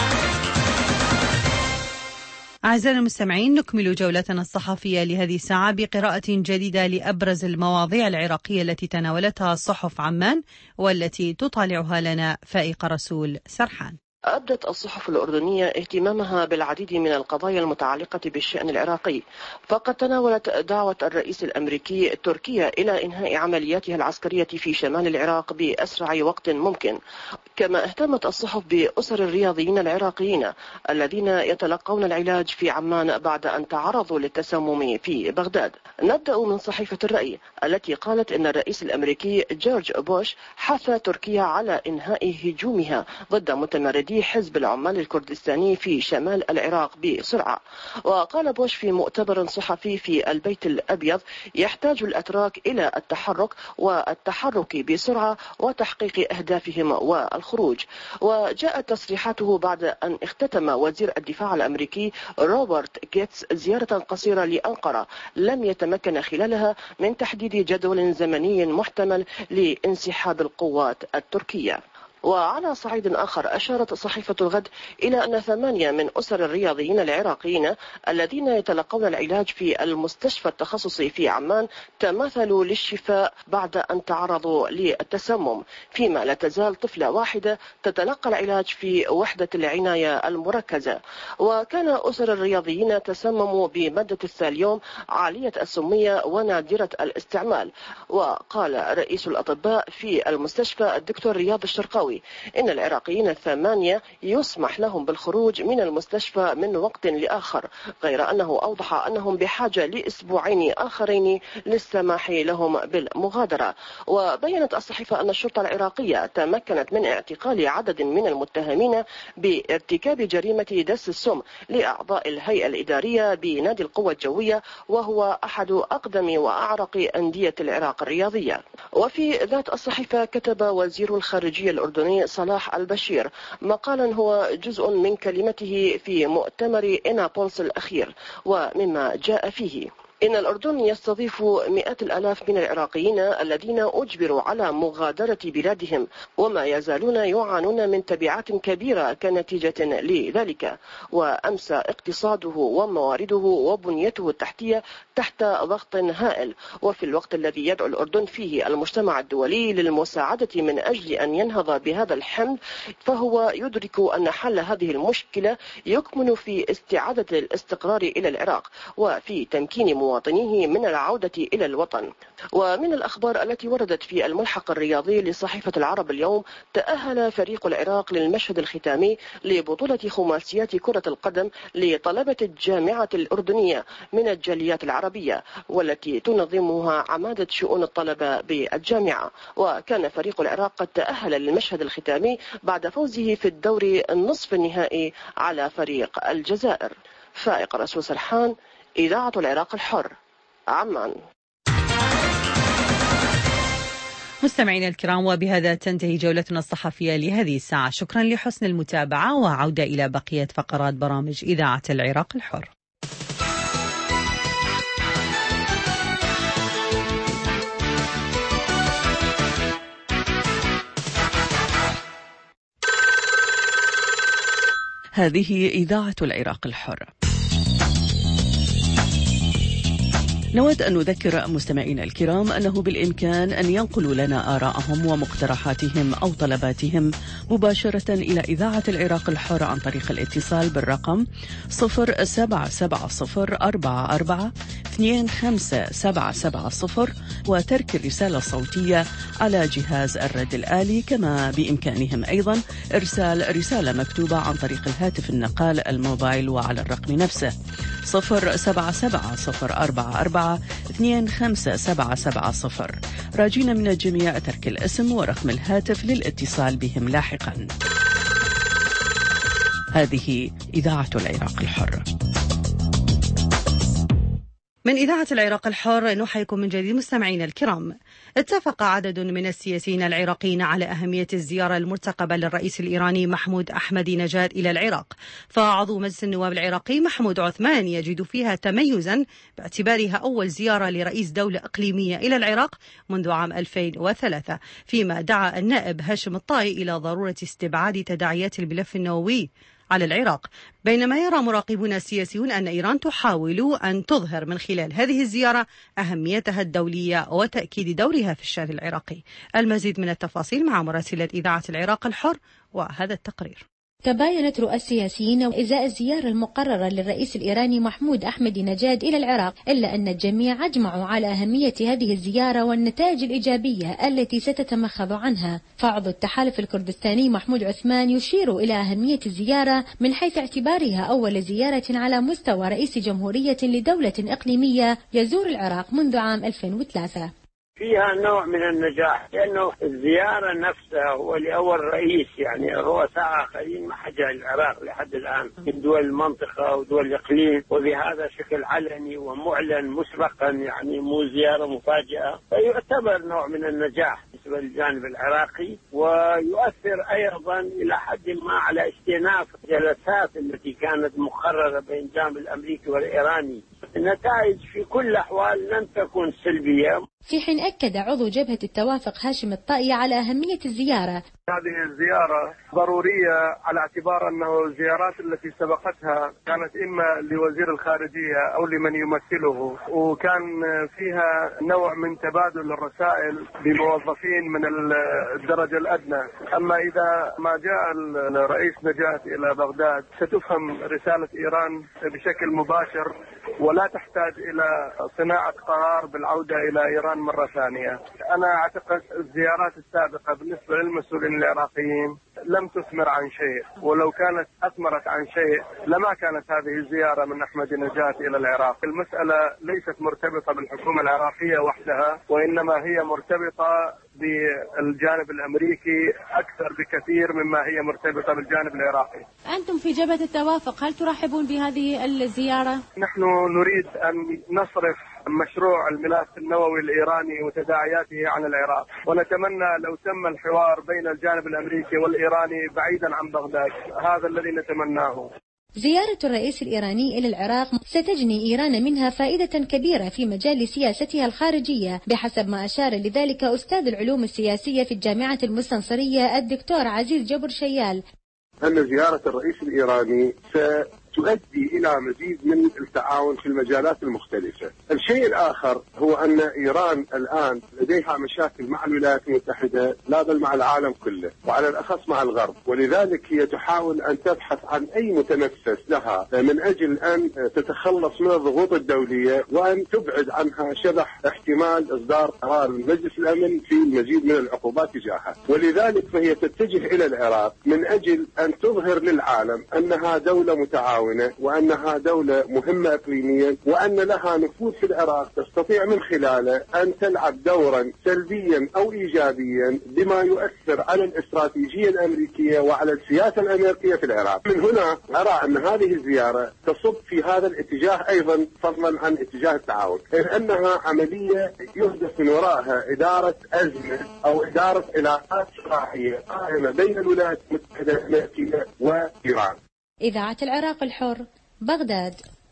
أعزائنا المستمعين، نكمل جولتنا الصحفية لهذه الساعة بقراءة جديدة لأبرز المواضيع العراقية التي تناولتها صحف عمان والتي تطالعها لنا فائقة رسول سرحان. أبدت الصحف الأردنية اهتمامها بالعديد من القضايا المتعلقة بالشأن العراقي، فقد تناولت دعوة الرئيس الأمريكي تركيا إلى إنهاء عملياتها العسكرية في شمال العراق بأسرع وقت ممكن. كما اهتمت الصحف بأسر الرياضيين العراقيين الذين يتلقون العلاج في عمان بعد أن تعرضوا للتسمم في بغداد. نبدأ من صحيفة الرأي التي قالت إن الرئيس الأمريكي جورج بوش حث تركيا على إنهاء هجومها ضد متمردي حزب العمال الكردستاني في شمال العراق بسرعة. وقال بوش في مؤتمر صحفي في البيت الأبيض: يحتاج الأتراك إلى التحرك بسرعة وتحقيق أهدافهم والخروج. وجاءت تصريحاته بعد أن اختتم وزير الدفاع الأمريكي روبرت جيتس زيارة قصيرة لأنقرة لم يتمكن خلالها من تحديد جدول زمني محتمل لانسحاب القوات التركية. وعلى صعيد آخر أشارت صحيفة الغد إلى أن 8 من أسر الرياضيين العراقيين الذين يتلقون العلاج في المستشفى التخصصي في عمان تماثلوا للشفاء بعد أن تعرضوا للتسمم، فيما لا تزال طفلة واحدة تتلقى العلاج في وحدة العناية المركزة. وكان أسر الرياضيين تسمموا بمادة الثاليوم عالية السمية ونادرة الاستعمال. وقال رئيس الأطباء في المستشفى الدكتور رياض الشرقاوي إن العراقيين 8 يسمح لهم بالخروج من المستشفى من وقت لآخر، غير أنه أوضح أنهم بحاجة لأسبوعين آخرين للسماح لهم بالمغادرة. وبينت الصحيفة أن الشرطة العراقية تمكنت من اعتقال عدد من المتهمين بارتكاب جريمة دس السم لأعضاء الهيئة الإدارية بنادي القوة الجوية، وهو أحد أقدم وأعرق أندية العراق الرياضية. وفي ذات الصحيفة كتب وزير الخارجية الأردني صلاح البشير مقالا هو جزء من كلمته في مؤتمر إنابولس الأخير، ومما جاء فيه: إن الأردن يستضيف مئات الآلاف من العراقيين الذين أجبروا على مغادرة بلادهم وما يزالون يعانون من تبعات كبيرة كنتيجة لذلك، وأمسى اقتصاده وموارده وبنيته التحتية تحت ضغط هائل. وفي الوقت الذي يدعو الأردن فيه المجتمع الدولي للمساعدة من أجل أن ينهض بهذا الحمل، فهو يدرك أن حل هذه المشكلة يكمن في استعادة الاستقرار إلى العراق وفي تمكين مواطنيه من العودة إلى الوطن. ومن الأخبار التي وردت في الملحق الرياضي لصحيفة العرب اليوم: تأهل فريق العراق للمشهد الختامي لبطولة خماسيات كرة القدم لطلبة الجامعة الأردنية من الجاليات العربية، والتي تنظمها عمادة شؤون الطلبة بالجامعة. وكان فريق العراق قد تأهل للمشهد الختامي بعد فوزه في الدور النصف النهائي على فريق الجزائر. فائق رسول سرحان، إذاعة العراق الحر، عمان. مستمعينا الكرام، وبهذا تنتهي جولتنا الصحفية لهذه الساعة. شكرا لحسن المتابعة، وعودة إلى بقية فقرات برامج إذاعة العراق الحر. هذه إذاعة العراق الحر. نود أن نذكر مستمعينا الكرام أنه بالإمكان أن ينقلوا لنا آراءهم ومقترحاتهم أو طلباتهم مباشرة إلى إذاعة العراق الحر عن طريق الاتصال بالرقم 077044257770 وترك الرسالة الصوتية على جهاز الرد الآلي، كما بإمكانهم أيضا إرسال رسالة مكتوبة عن طريق الهاتف النقال الموبايل وعلى الرقم نفسه 077044257770. راجين من الجميع ترك الاسم ورقم الهاتف للاتصال بهم لاحقا. هذه إذاعة العراق الحر. من إذاعة العراق الحر نحييكم من جديد مستمعينا الكرام. اتفق عدد من السياسيين العراقيين على أهمية الزيارة المرتقبة للرئيس الإيراني محمود أحمدي نجاد إلى العراق، فعضو مجلس النواب العراقي محمود عثمان يجد فيها تميزا باعتبارها أول زيارة لرئيس دولة إقليمية إلى العراق منذ عام 2003، فيما دعا النائب هاشم الطائي إلى ضرورة استبعاد تداعيات الملف النووي على العراق، بينما يرى مراقبون السياسيون أن إيران تحاول أن تظهر من خلال هذه الزيارة أهميتها الدولية وتأكيد دورها في الشأن العراقي. المزيد من التفاصيل مع مراسلة إذاعة العراق الحر وهذا التقرير. تباينت رؤى السياسيين إزاء الزيارة المقررة للرئيس الإيراني محمود أحمدي نجاد إلى العراق، إلا أن الجميع أجمعوا على أهمية هذه الزيارة والنتائج الإيجابية التي ستتمخض عنها. فعضو التحالف الكردستاني محمود عثمان يشير إلى أهمية الزيارة من حيث اعتبارها أول زيارة على مستوى رئيس جمهورية لدولة إقليمية يزور العراق منذ عام 2003. فيها نوع من النجاح، لأنه الزيارة نفسها هو لأول رئيس، يعني رؤساء آخرين ما حجوا العراق لحد الآن من دول المنطقة ودول الإقليم، وبهذا شكل علني ومعلن مسبقا، يعني مو زيارة مفاجئة، فيعتبر نوع من النجاح بالنسبة للجانب العراقي، ويؤثر أيضا إلى حد ما على استئناف الجلسات التي كانت مقررة بين الجانب الأمريكي والإيراني. النتائج في كل الأحوال لن تكون سلبية. في حين أكد عضو جبهة التوافق هاشم الطائي على أهمية الزيارة. هذه الزيارة ضرورية على اعتبار أنه الزيارات التي سبقتها كانت إما لوزير الخارجية أو لمن يمثله، وكان فيها نوع من تبادل الرسائل بموظفين من الدرجة الأدنى. أما إذا ما جاء الرئيس نجاد إلى بغداد ستفهم رسالة إيران بشكل مباشر ولا تحتاج إلى صناعة قرار بالعودة إلى إيران مرة ثانية. أنا أعتقد الزيارات السابقة بالنسبة للمسؤولين العراقيين لم تثمر عن شيء، ولو كانت أثمرت عن شيء لما كانت هذه الزيارة من أحمدي نجاد إلى العراق. المسألة ليست مرتبطة بالحكومة العراقية وحدها، وإنما هي مرتبطة بالجانب الأمريكي أكثر بكثير مما هي مرتبطة بالجانب العراقي. أنتم في جبهة التوافق هل ترحبون بهذه الزيارة؟ نحن نريد أن نصرف مشروع الملف النووي الإيراني وتداعياته عن العراق، ونتمنى لو تم الحوار بين الجانب الأمريكي والإيراني بعيدا عن بغداد، هذا الذي نتمناه. زيارة الرئيس الإيراني إلى العراق ستجني إيران منها فائدة كبيرة في مجال سياستها الخارجية، بحسب ما أشار لذلك أستاذ العلوم السياسية في الجامعة المستنصرية الدكتور عزيز جبر شيال. أن زيارة الرئيس الإيراني تؤدي إلى مزيد من التعاون في المجالات المختلفة. الشيء الآخر هو أن إيران الآن لديها مشاكل مع الولايات المتحدة، لا بل مع العالم كله، وعلى الأخص مع الغرب، ولذلك هي تحاول أن تبحث عن أي متنفس لها من أجل أن تتخلص من الضغوط الدولية وأن تبعد عنها شبح احتمال إصدار قرار من مجلس الأمن في المزيد من العقوبات تجاهها. ولذلك فهي تتجه إلى العراق من أجل أن تظهر للعالم أنها دولة متعاونة، وأنها دولة مهمة إقليميا، وأن لها نفوذ في العراق تستطيع من خلاله أن تلعب دورا سلبيا أو إيجابيا بما يؤثر على الاستراتيجية الأمريكية وعلى السياسة الأمريكية في العراق. من هنا أرى أن هذه الزيارة تصب في هذا الاتجاه أيضا، فضلا عن اتجاه التعاون، أنها عملية يهدف من وراءها إدارة أزمة أو إدارة علاقات صراحية قائمة بين الولايات المتحدة الأمريكية وإيران. إذاعة العراق الحر، بغداد.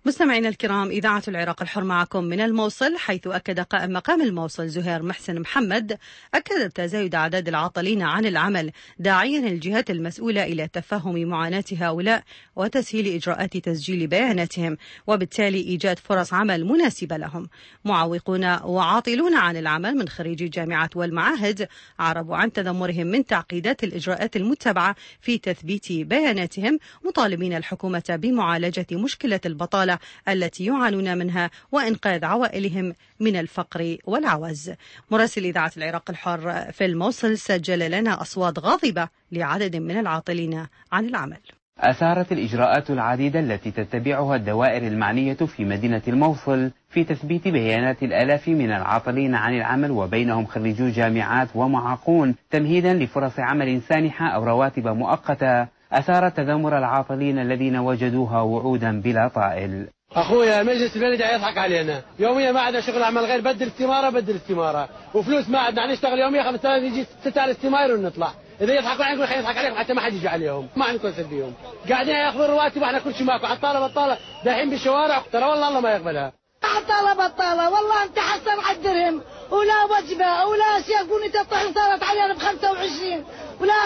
مستمعينا الكرام، إذاعة العراق الحر معكم من الموصل، حيث أكد قائم مقام الموصل زهير محسن محمد أكد تزايد أعداد العاطلين عن العمل، داعيا الجهات المسؤولة إلى تفهم معاناة هؤلاء وتسهيل إجراءات تسجيل بياناتهم، وبالتالي إيجاد فرص عمل مناسبة لهم. معوقون وعاطلون عن العمل من خريجي الجامعات والمعاهد عربوا عن تذمرهم من تعقيدات الإجراءات المتبعة في تثبيت بياناتهم، مطالبين الحكومة بمعالجة مشكلة البطالة التي يعانون منها وإنقاذ عوائلهم من الفقر والعوز. مراسل إذاعة العراق الحر في الموصل سجل لنا أصوات غاضبة لعدد من العاطلين عن العمل. أثارت الإجراءات العديدة التي تتبعها الدوائر المعنية في مدينة الموصل في تثبيت بيانات الآلاف من العاطلين عن العمل، وبينهم خريجو جامعات ومعاقون، تمهيدا لفرص عمل سانحة أو رواتب مؤقتة، أثارت تذمر العاطلين الذين وجدوها وعودا بلا طائل. اخويا مجلس البلد يضحك علينا، يوميا ما عندنا شغل عمل غير بدل استماره وفلوس ما عندنا، نشتغل يوميا 5000 يجي 6000 استماره ونطلع. اذا يضحكوا عليكم خلينا يضحك عليكم حتى ما حد يجي عليهم، ما عندكم سلبيهم، قاعدين ياخذون رواتب واحنا كل شيء ماكو، على الطالب داحين بالشوارع، ترى والله الله ما يقبلها. بطالة والله انت حسن على الدرهم ولا وجبه ولا شيء، قولي الطحن صارت علينا ب25 ولا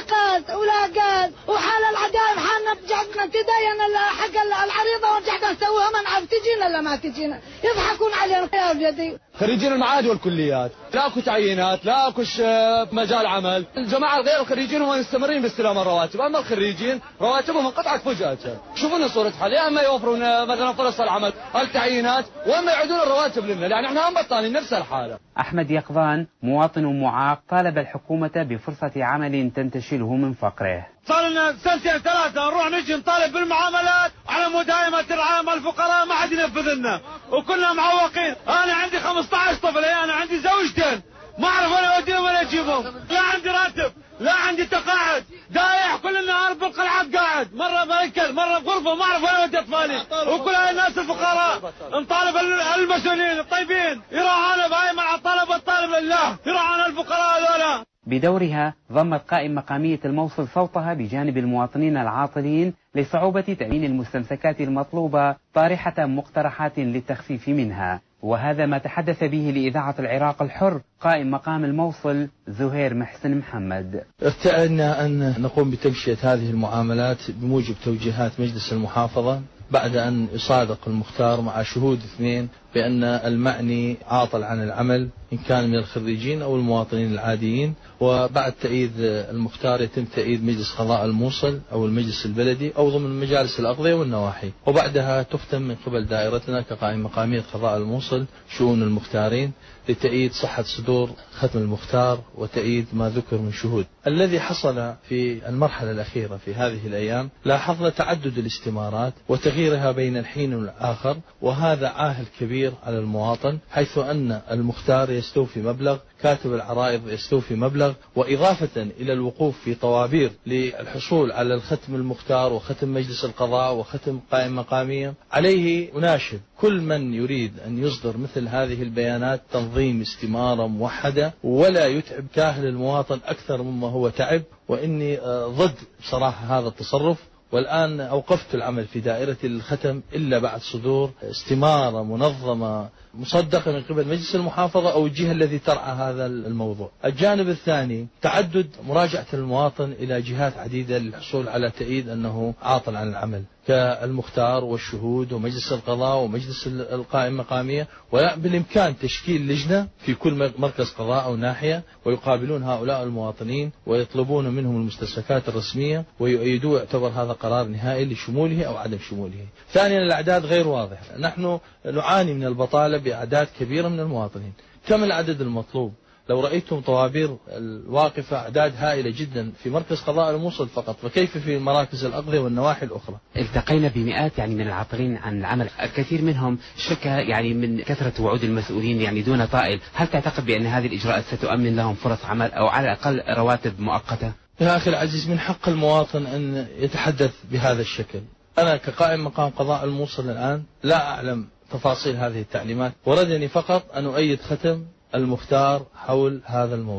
قاز وحال العدايم حالنا رجعنا تدين حق العريضه ورجعنا نسويها ما نعرف تجينا ولا ما تجينا، يضحكون علينا يا ولدي. خريجين المعاهد والكليات لا اكو تعيينات، لا اكو مجال عمل، الجماعه الغير الخريجين هم مستمرين باستلام الرواتب، اما الخريجين رواتبهم انقطعت فجأة. شوفوا صورة حال، يا اما يوفرون مثلا فرص العمل، التعيينات، واما يعيدون الرواتب لنا، يعني احنا هم بطالين نفس الحاله. أحمد يقظان مواطن معاق طالب الحكومة بفرصة عمل تنتشله من فقره. صار لنا 2 3 نروح نجي نطالب بالمعاملات على مدايمة العام الفقراء، ما حد ينفذ لنا وكلنا معوقين. أنا عندي 15 طفل، أنا عندي زوجتين، ما أعرف أنا أوديهم ولا أجيبهم، لا عندي راتب لا عندي تقاعد، دايح كل النهار بالقلعات قاعد، مرة بركز مرة بغرفة، ما أعرف وين أودي أطفالي، وكل هاي الناس الفقراء نطالب المسؤولين الطيبين يراعونا بهاي مع الطالب لله، يراعونا الفقراء هذولا. بدورها ضمت قائم مقامية الموصل صوتها بجانب المواطنين العاطلين لصعوبة تأمين المستمسكات المطلوبة، طارحة مقترحات للتخفيف منها، وهذا ما تحدث به لإذاعة العراق الحر قائم مقام الموصل زهير محسن محمد. ارتأينا أن نقوم بتمشية هذه المعاملات بموجب توجيهات مجلس المحافظة، بعد أن يصادق المختار مع شهود 2 بأن المعني عاطل عن العمل إن كان من الخريجين أو المواطنين العاديين، وبعد تأييد المختار يتم تأييد مجلس قضاء الموصل أو المجلس البلدي أو ضمن مجالس الأقضية والنواحي، وبعدها تختم من قبل دائرتنا كقائم مقامية قضاء الموصل شؤون المختارين لتأييد صحة صدور ختم المختار وتأييد ما ذكر من شهود. الذي حصل في المرحلة الأخيرة في هذه الأيام لاحظنا تعدد الاستمارات وتغييرها بين الحين والآخر، وهذا عاهل كبير على المواطن، حيث أن المختار يستوفي مبلغ، كاتب العرائض يستوفي مبلغ، وإضافة إلى الوقوف في طوابير للحصول على الختم المختار وختم مجلس القضاء وختم قائم مقامية، عليه أناشد كل من يريد أن يصدر مثل هذه البيانات تنظيم استمارة موحدة ولا يتعب كاهل المواطن أكثر مما هو تعب، وإني ضد بصراحة هذا التصرف. والآن أوقفت العمل في دائرة الختم إلا بعد صدور استمارة منظمة مصدقة من قبل مجلس المحافظة أو الجهة التي ترعى هذا الموضوع. الجانب الثاني تعدد مراجعة المواطن إلى جهات عديدة للحصول على تأييد أنه عاطل عن العمل، كالمختار والشهود ومجلس القضاء ومجلس القائم مقامية، وبالإمكان تشكيل لجنة في كل مركز قضاء أو ناحية ويقابلون هؤلاء المواطنين ويطلبون منهم المستشفيات الرسمية ويؤيدوا، يعتبر هذا قرار نهائي لشموله أو عدم شموله. ثانيا الأعداد غير واضحة، نحن نعاني من البطالة بأعداد كبيرة من المواطنين. كم العدد المطلوب؟ لو رأيتم طوابير الواقفة أعداد هائلة جدا في مركز قضاء الموصل فقط، فكيف في مراكز الأقضية والنواحي الأخرى؟ التقينا بمئات من العاطلين عن العمل، الكثير منهم شكى من كثرة وعود المسؤولين دون طائل. هل تعتقد بأن هذه الإجراءات ستؤمن لهم فرص عمل أو على الأقل رواتب مؤقتة؟ يا أخي العزيز، من حق المواطن أن يتحدث بهذا الشكل. أنا كقائم مقام قضاء الموصل الآن لا أعلم تفاصيل هذه التعليمات، وردني فقط أن أؤيد ختم المختار حول هذا الموضوع.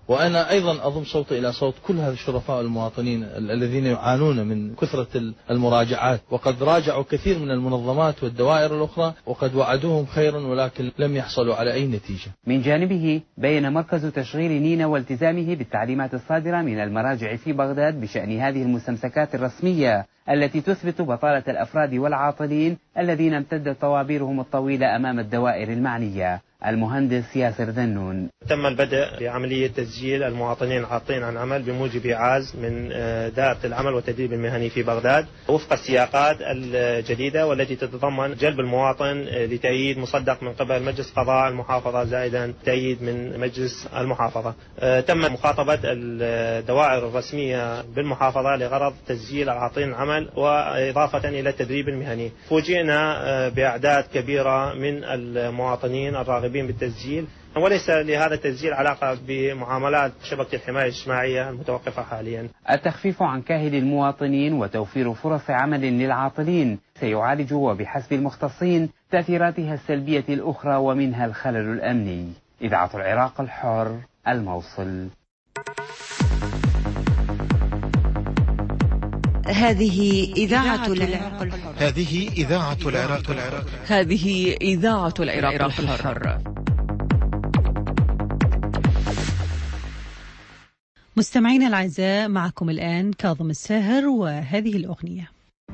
وأنا أيضا أضم صوتي إلى صوت كل هذا الشرفاء المواطنين الذين يعانون من كثرة المراجعات، وقد راجعوا كثير من المنظمات والدوائر الأخرى وقد وعدوهم خيرا ولكن لم يحصلوا على أي نتيجة. من جانبه بين مركز تشغيل نينا والتزامه بالتعليمات الصادرة من المراجع في بغداد بشأن هذه المستمسكات الرسمية التي تثبت بطالة الأفراد والعاطلين الذين امتدت طوابيرهم الطويلة أمام الدوائر المعنية. المهندس ياسر ذنون: تم البدء بعملية تسجيل المواطنين العاطلين عن عمل بموجب إعاز من دائرة العمل والتدريب المهني في بغداد وفق السياقات الجديدة والتي تتضمن جلب المواطن لتأييد مصدق من قبل مجلس قضاء المحافظة زائدا تأييد من مجلس المحافظة. تم مخاطبة الدوائر الرسمية بالمحافظة لغرض تسجيل العاطلين عن عمل وإضافة إلى التدريب المهني. فوجئنا بأعداد كبيرة من المواطنين الراغبين بالتسجيل، وليس لهذا التسجيل علاقة بمعاملات شبكة الحماية الاجتماعية المتوقفة حاليا. التخفيف عن كاهل المواطنين وتوفير فرص عمل للعاطلين سيعالج وبحسب المختصين تأثيراتها السلبية الأخرى ومنها الخلل الأمني. إذاعة العراق الحر، الموصل. هذه إذاعة العراق الحر. هذه إذاعة العراق الحر. هذه إذاعة العراق الحر. مستمعينا الأعزاء، معكم الآن كاظم الساهر وهذه الأغنية.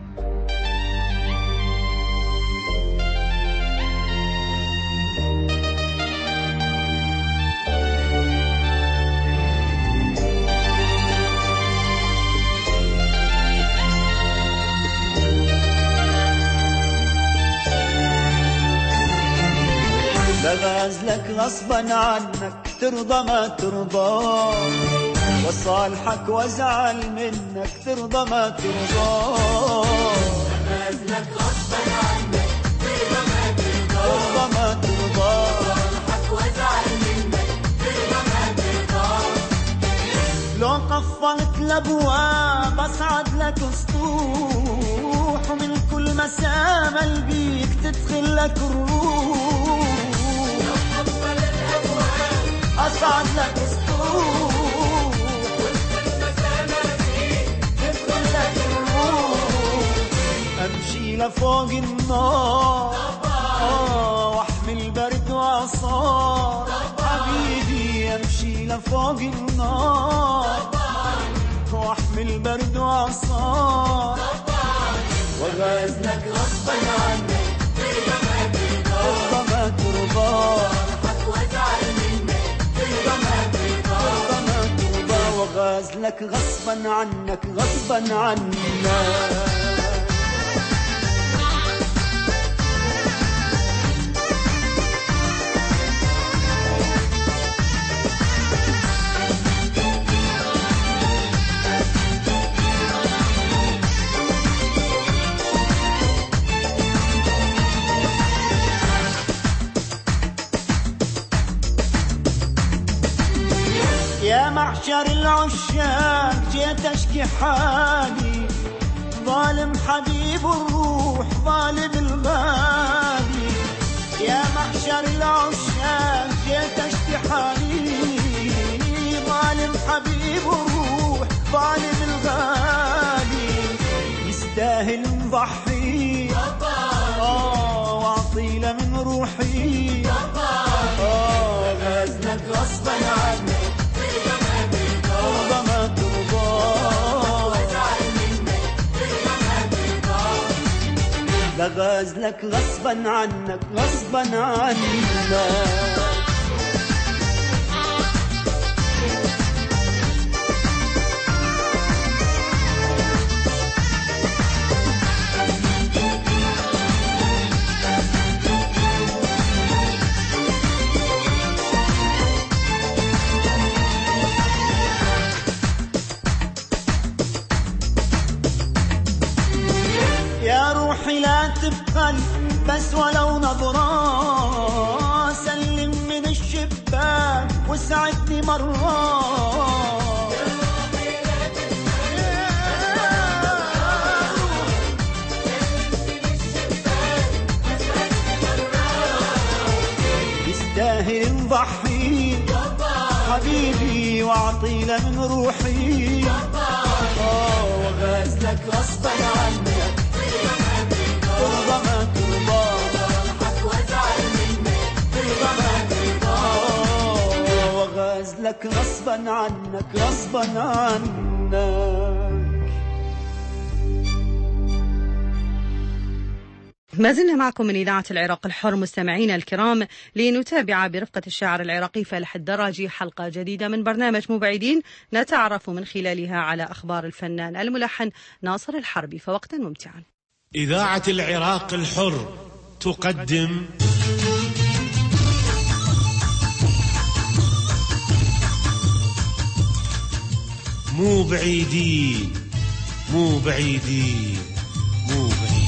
لغازلك غصبا عنك ترضى ما ترضى، وصالحك وازعل منك ترضى ما ترضى. لغازلك غصبا عنك ترضى ما ترضى، وصالحك وازعل منك ترضى ما ترضى. لو قفلت الابواب اصعد لك سطوح، ومن كل مسامة البيك تدخل لك الروح. أصعد لك سطوح، وكل مسامة فيك تدخل لك الروح. أمشي لفوق النار واحمل برد وعصار حبيبي، أمشي لفوق النار واحمل برد وعصار. وغازلك غصبا عنك ترضى ما ترضى، وغازلك غصبا عنك غصبا عنك. يا معشر العشاق جيت اشكي حالي، ظالم حبيب الروح ظالم الغالي. يا معشر العشاق جيت اشكي حالي، ظالم حبيب الروح ظالم الغالي. يستاهل نضحي واعطي له من روحي. غازلك غصبا عنك لغازلك غصبا عنك غصبا عنك. يا روحي لا تبخل بس ولو نظرة، سلم من الشباك وسعدني مرة. يستاهل نضحي حبيبي واعطي له من روحي وغازلك غصبا عنك ترضى ما ترضى اضحك وازعل منك ترضى ما ترضى وغازلك غصبا عنك غصبا عنك. ما زلنا معكم من إذاعة العراق الحر مستمعينا الكرام لنتابع برفقة الشاعر العراقي فالح الدراجي حلقة جديدة من برنامج مبعدين نتعرف من خلالها على أخبار الفنان الملحن ناصر الحربي، فوقتا ممتعا. إذاعة العراق الحر تقدم مو بعيدين مو بعيدين مو بعيدين.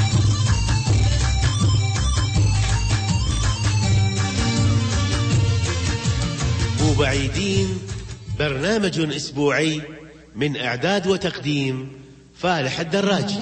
مو بعيدين برنامج أسبوعي من إعداد وتقديم فالح الدراجي.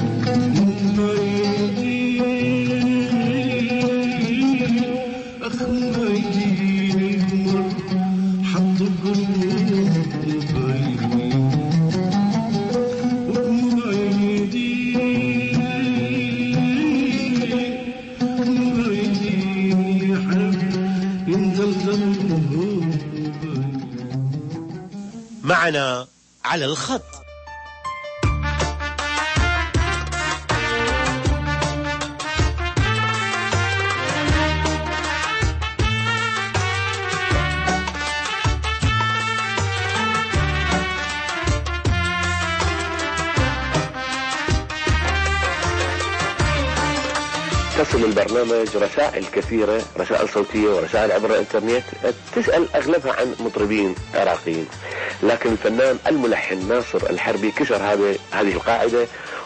معنا على الخط تصل البرنامج رسائل كثيرة، رسائل صوتية ورسائل عبر الانترنت تسأل اغلبها عن مطربين عراقيين، لكن الفنان الملحن ناصر الحربي كسر هذه القاعدة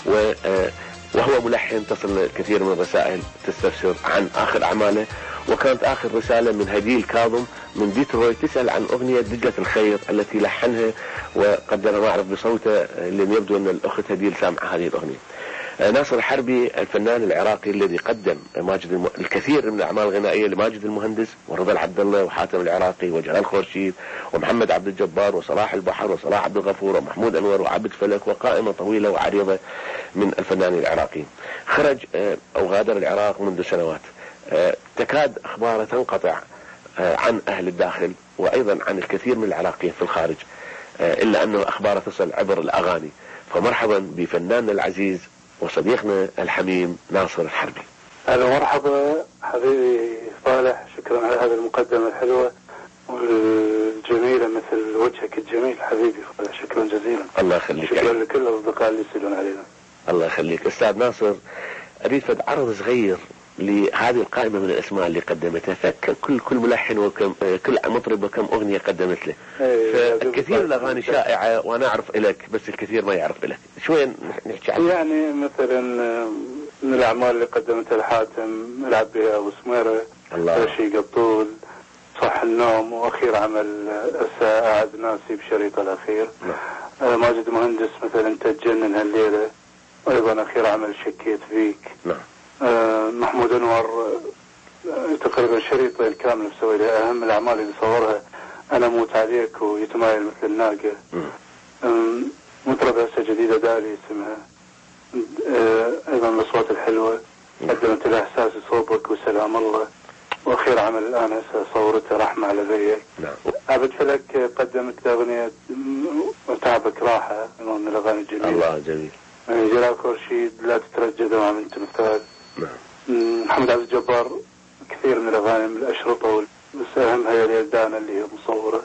وهو ملحن. تصل كثير من الرسائل تستفسر عن آخر أعماله، وكانت آخر رسالة من هديل كاظم من ديترويت تسأل عن أغنية دجلة الخير التي لحنها وقدرها ما أعرف بصوته، اللي يبدو أن الأخت هديل سامعة هذه الأغنية. ناصر الحربي الفنان العراقي الذي قدم الكثير من الأعمال الغنائية لماجد المهندس ورضا العبد الله وحاتم العراقي وجلال خورشيد ومحمد عبد الجبار وصلاح البحر وصلاح عبد الغفور ومحمود أنور وعبد فلك، وقائمة طويلة وعريضة من الفنان العراقي. خرج أو غادر العراق منذ سنوات، تكاد أخباره تنقطع عن أهل الداخل وأيضا عن الكثير من العراقيين في الخارج، إلا أنه أخباره تصل عبر الأغاني. فمرحبا بفناننا العزيز وصديقنا الحميم ناصر الحربي. أهلا ومرحبا حبيبي صالح، شكرا على هذه المقدمة الحلوة والجميلة مثل وجهك الجميل حبيبي صالح، شكرا جزيلا. الله يخليك. شكرا لكل الأصدقاء اللي يسألون علينا. الله يخليك. أستاذ ناصر، أريد عرض صغير لهذه القائمة من الأسماء اللي قدمتها، كل ملحن وكل مطرب وكم أغنية قدمت له. كثير من الأغاني شائعة وأنا أعرف إلك بس الكثير ما يعرف إلك، شوي نحكي عنها. يعني مثلا من الأعمال اللي قدمتها الحاتم نلعب بها أبو سميرة، رشي قبطول، صح النوم، وأخير عمل أعد ناسي بشريط الأخير. ماجد مهندس مثلا تتجنن هالليلة، وأيضا أخير عمل شكيت فيك. محمود أنور تقريبا شريطه الكامل مسوي له. أهم الأعمال اللي صورها أنا موت عليك ويتمايل مثل الناقة. مطربة هسه جديدة دالي اسمها، أيضا الأصوات الحلوة قدمت لها إحساسي صوبك وسلام الله. وأخير عمل الآن هسه صورته رحمة على ذيك. عبد فلك قدمت له أغنية وتعبك راحة من الأغاني الجميلة. الله جميل. جلال خورشيد لا تترجى دوام أنت مثال. محمد عبد الجبار كثير من الأغاني من الأشرطة بس أهمها يا اليلدان اللي هي مصورة.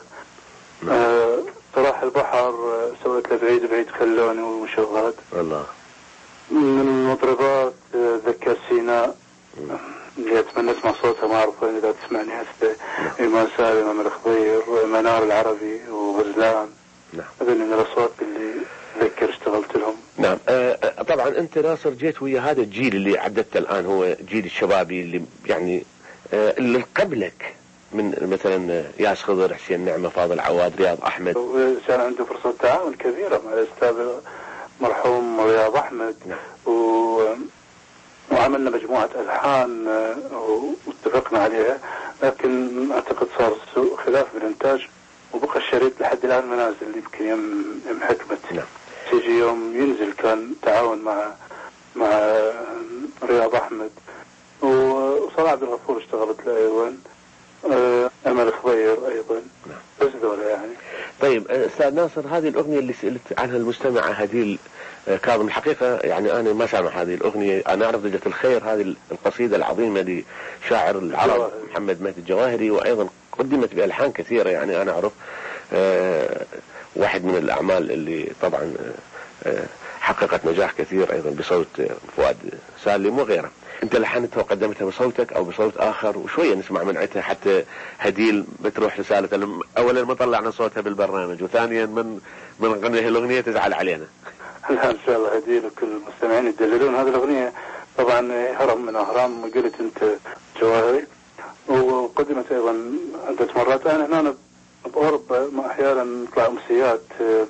صلاح البحر سويت له بعيد بعيد خلوني ومشغلات. الله. من المطربات ذكر سيناء اللي أتمنى أسمع صوتها، ما أعرف وين إذا تسمعني هسه. إيمان سالم، إمام الخضير، منار العربي وغزلان. هذول من الأصوات اللي ذكر اشتغلت لهم. نعم. طبعا أنت ناصر جيت ويا هذا الجيل اللي عددته الآن، هو جيل الشبابي اللي يعني اللي قبلك من مثلا ياس خضر، حسين نعمة، فاضل عواد، رياض أحمد. كان عنده فرصة تعاون كبيرة مع الأستاذ مرحوم رياض أحمد. وعملنا مجموعة ألحان واتفقنا عليها، لكن أعتقد صار سوء خلاف بالإنتاج وبقى الشريط لحد الآن منازل، يمكن يم حكمة. نعم. تيجي يوم ينزل كان تعاون مع رياض أحمد، وصلاح عبد الغفور اشتغلت له أيضا، أمل خضير أيضا. نعم. بس ذولا يعني. طيب أستاذ ناصر، هذه الأغنية اللي سألت عنها المستمعة هديل كاظم، الحقيقة يعني أنا ما سامع هذه الأغنية. أنا أعرف دجلة الخير هذه القصيدة العظيمة لشاعر العرب محمد مهدي الجواهري، وأيضا قدمت بألحان كثيرة. يعني أنا أعرف واحد من الأعمال اللي طبعا حققت نجاح كثير أيضا بصوت فؤاد سالم وغيره. أنت لحنتها وقدمتها بصوتك أو بصوت آخر، وشوية نسمع منعتها حتى هديل بتروح رسالة. أولا ما طلعنا صوتها بالبرنامج، وثانيا من غنيها الأغنية تزعل علينا. لا إن شاء الله هديل وكل المستمعين يدللون هذه الأغنية. طبعا هرم من أهرام قلت أنت جواهري، وقدمت أيضا عدة مرات. أنا هنا بأوروبا أحيانا نطلع أمسيات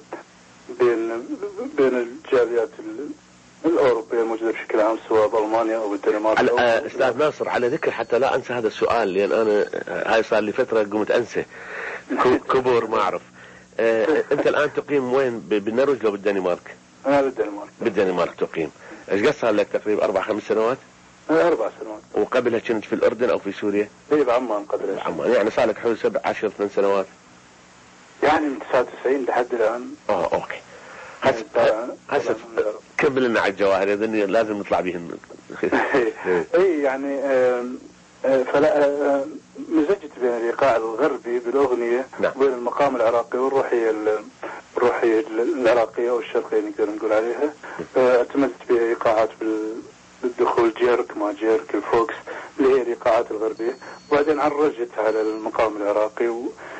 بين الجاليات الأوروبية الموجودة بشكل عام، سواء بألمانيا أو بالدنمارك. أستاذ ناصر، على ذكر حتى لا أنسى هذا السؤال، لأن أنا هاي صار لي فترة قمت أنسى كبر ما أعرف. أنت الآن تقيم وين، بالنرويج أو بالدنمارك؟ أنا بالدنمارك. بالدنمارك تقيم. إيش قد صار لك تقريبا 4-5 سنوات؟ 4 سنوات. وقبلها كنت في الأردن أو في سوريا؟ إيه بعمان قبل. عمان، يعني صار لك حوالي 7-10 سنوات. يعني من 99 لحد الآن. أوكي. هسه كمل لنا على الجواهر، إذن لازم نطلع بهن. إيه يعني فلا مزجت بين الإيقاع الغربي بالأغنية. نعم. وبين المقام العراقي والروحية العراقية والشرقية نقدر نقول عليها. اعتمدت بها إيقاعات بالدخول جيرك ما جيرك الفوكس اللي هي الإيقاعات الغربية، وبعدين عرجت على المقام العراقي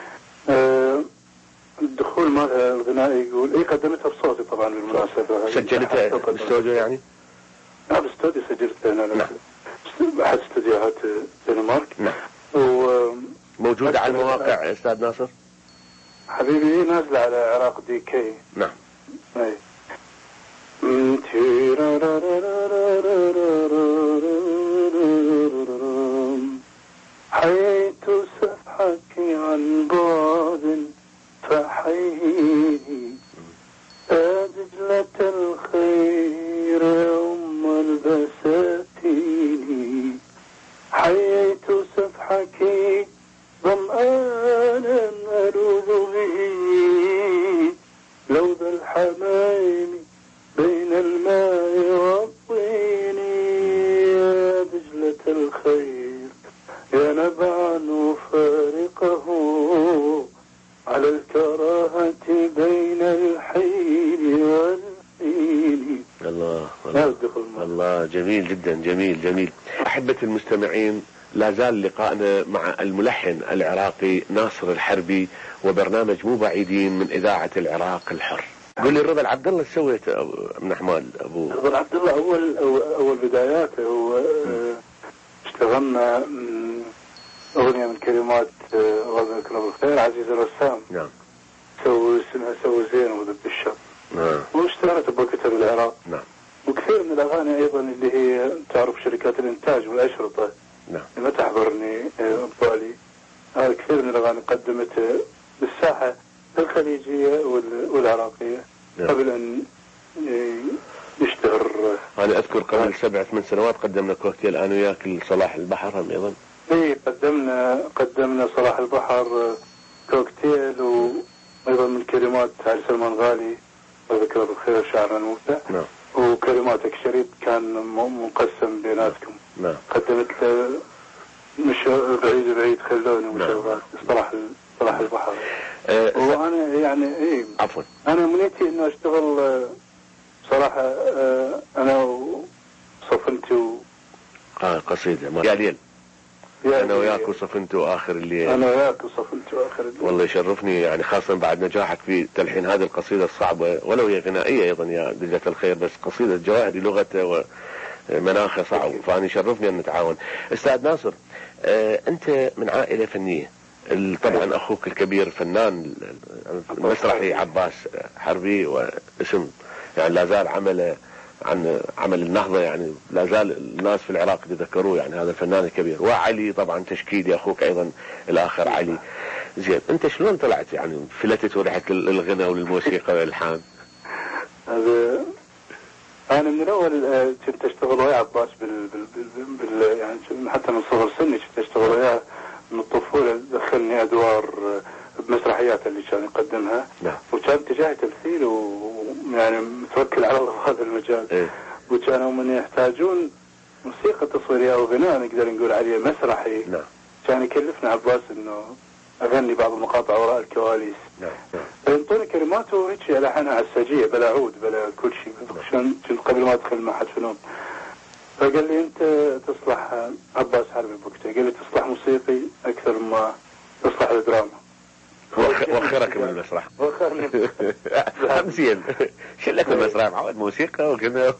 الدخول مالها الغنائي يقول. اي قدمتها بصوتي طبعا بالمناسبة. سجلتها باستوديو يعني؟ باستوديو سجلتها انا. نعم. احد استوديوهات الدنمارك. نعم. موجودة على المواقع استاذ ناصر؟ حبيبي نازلة على عراق دي كي. نعم. اي. حييت سفحك عن بعد فحييني دجلة الخير أم البساتين. حييت سفحك ظمآنا ألوذ به لوذ الحمام بين الماء والطين. يا دجلة الخير يا نبعا فارقه على الكراهة بين الحين والحين. الله جميل جدا، جميل. أحبة المستمعين، لا زال لقاءنا مع الملحن العراقي ناصر الحربي وبرنامج مو بعيدين من إذاعة العراق الحر. قول لي رضا العبد الله سويت من أحمال أبو رضا العبد الله أول بداياته هو اشتغلنا أغنية من كلمات الله يذكره بالخير عزيز الرسام. نعم. سووا زين وذب الشر. نعم. واشتغلت بوقتها بالعراق. نعم. وكثير من الأغاني أيضا اللي هي تعرف شركات الإنتاج والأشرطة. نعم. ما تحضرني ببالي. كثير من الأغاني قدمتها بالساحة الخليجية والعراقية. نعم. قبل أن يشتهر. أنا أذكر قبل 7-8 سنوات قدمنا كوكتيل أنا وياك صلاح البحر هم أيضا. ايه قدمنا صلاح البحر كوكتيل، وايضا من كلمات علي سلمان غالي وذكر بالخير شاعرنا المبدع. نعم. وكلماتك شريط كان مقسم بيناتكم. نعم. قدمت له مش بعيد خلوني ومشغلات. صلاح البحر. وانا يعني ايه عفوا انا منيتي انه اشتغل صراحة انا وصفنتي قصيدة ماليل أنا وياك وصفنت آخر الليل. أنا وياك وصفنت آخر الليل. والله يشرفني يعني، خاصة بعد نجاحك في تلحين هذه القصيدة الصعبة، ولو هي غنائية أيضا يا دجلة الخير، بس قصيدة جواهري لغته ومناخه صعب، فأنا يشرفني أن نتعاون. أستاذ ناصر، أنت من عائلة فنية، طبعا أخوك الكبير فنان المسرحي عباس حربي، واسم يعني لا زال عمله عن عمل النهضة، يعني لا زال الناس في العراق يتذكروه، يعني هذا الفنان الكبير. وعلي طبعا تشكيلي أخوك أيضا الآخر علي. زين، انت شلون طلعت يعني فلتت ورحت للغنى وللموسيقى والالحان؟ هذا انا من الاول كنت اشتغل ويا عباس يعني حتى من صغر سني كنت اشتغل وياه من الطفوله. دخلني ادوار بمسرحيات اللي كان يقدمها. نعم. وكان اتجاهي تمثيل ويعني متوكل على الله في هذا المجال. وكانوا من يحتاجون موسيقى تصويريه او غناء نقدر نقول عليه مسرحي. نعم. كان يكلفنا عباس انه اغني بعض المقاطع وراء الكواليس. نعم. فينطوني كلمات وهيك الحانها عساجيه بلا عود بلا كل شيء. كنت قبل ما ادخل معهد فنون. فقال لي انت تصلح عباس حربي بوقتها، قال لي تصلح موسيقي اكثر ما تصلح الدراما. وخرك من المسرح. وخرني. زين. شلك من المسرح معود موسيقى وكذا.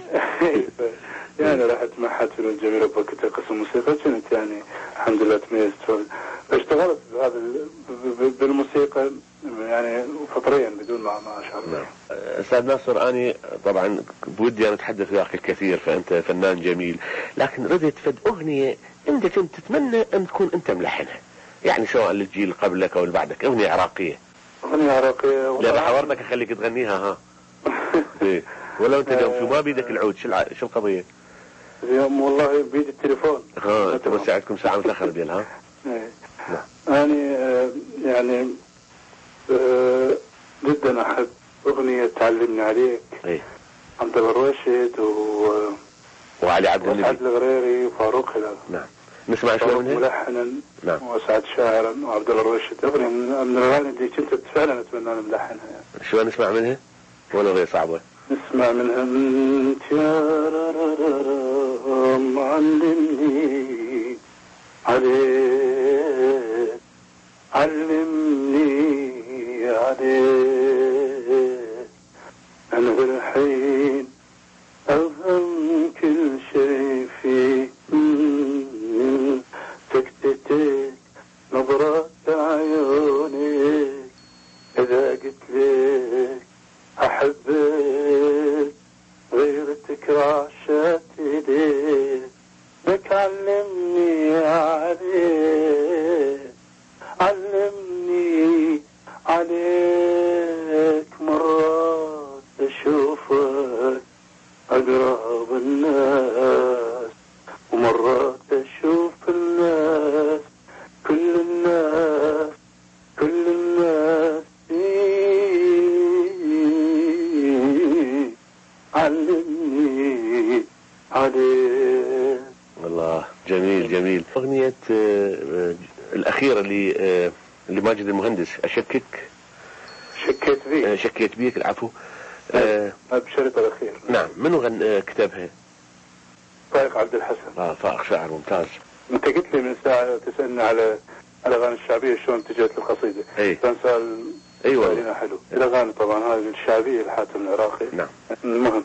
يعني رحت معهد فنون جميلة بوقتها قسم موسيقى، كنت يعني الحمد لله تميزت. اشتغلت بهذا بالموسيقى يعني فطريا بدون ما اشعر. نعم. استاذ ناصر، انا طبعا بودي انا اتحدث وياك الكثير، فانت فنان جميل، لكن ردت فد اغنيه انت كنت تتمنى ان تكون انت ملحنها، يعني سواء للجيل قبلك او اللي بعدك، اغنيه عراقيه. اغنيه عراقيه لا بحاورك اخليك تغنيها ها. إيه. ولا انت شو ما بيدك العود، شو القضيه؟ اليوم والله بيد التليفون. انت بس عندكم ساعه متاخر بيل ها. ايه. اني يعني جدا احب اغنيه تعلمني عليك. ايه. عبد الرويشد وعلي عبد النبي وسعد الغريري وفاروق هلال. نعم. نسمع شلون ملحنا. نعم. وسعد شاعرا وعبد الرويشد. اغنيه من الاغاني اللي كنت فعلا اتمنى ان نلحنها يعني. شو نسمع منها؟ ولا غير صعبه؟ نسمع منها انت يا معلمني عليك، علمني عليك، انا بالحين افهم كل شيء فيك، سكتتك نظرات عيونك، اذا قلت لك احبك غيرتك رعشت ايديك، لك علمني عليك، علمني عليك، مرات اشوفك اقرب الناس، ومرات اشوف الناس كل الناس كل الناس علمني عليك. والله جميل جميل. أغنية الأخيرة اللي ماجد المهندس، أشكك شكيت بيك. شكيت بيك، العفو. بشريط الأخير. نعم. منو كتبها؟ فائق عبد الحسن. فائق شاعر ممتاز. أنت قلت لي من ساعة تسألني على الأغاني الشعبية شلون اتجهت للقصيدة. كان سؤال أيوة حلو. الأغاني طبعا هذه الشعبية الحاتم العراقي. نعم. المهم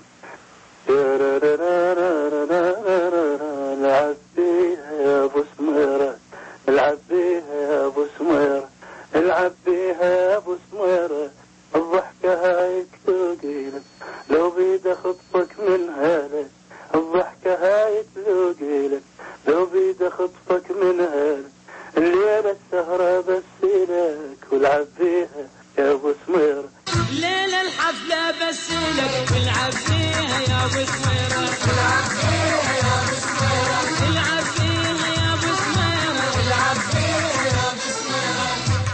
العب بيها يا ابو سميرة، العب بيها يا ابو سميرة، العب بيها يا ابو سميرة، الضحكة هاي تلوقيلك لو بيد خطفك من هالك، الضحكة هاي تلوقيلك لو بيد خطفك من هالك، الليلة السهرة بسيلك والعب بيها يا ابو سميرة، ليلة الحفلة بسيلك والعب فيها يا ابو سميرة، العب فيها يا ابو سميرة، العب فيها يا ابو سميرة، العب فيها يا ابو سميرة.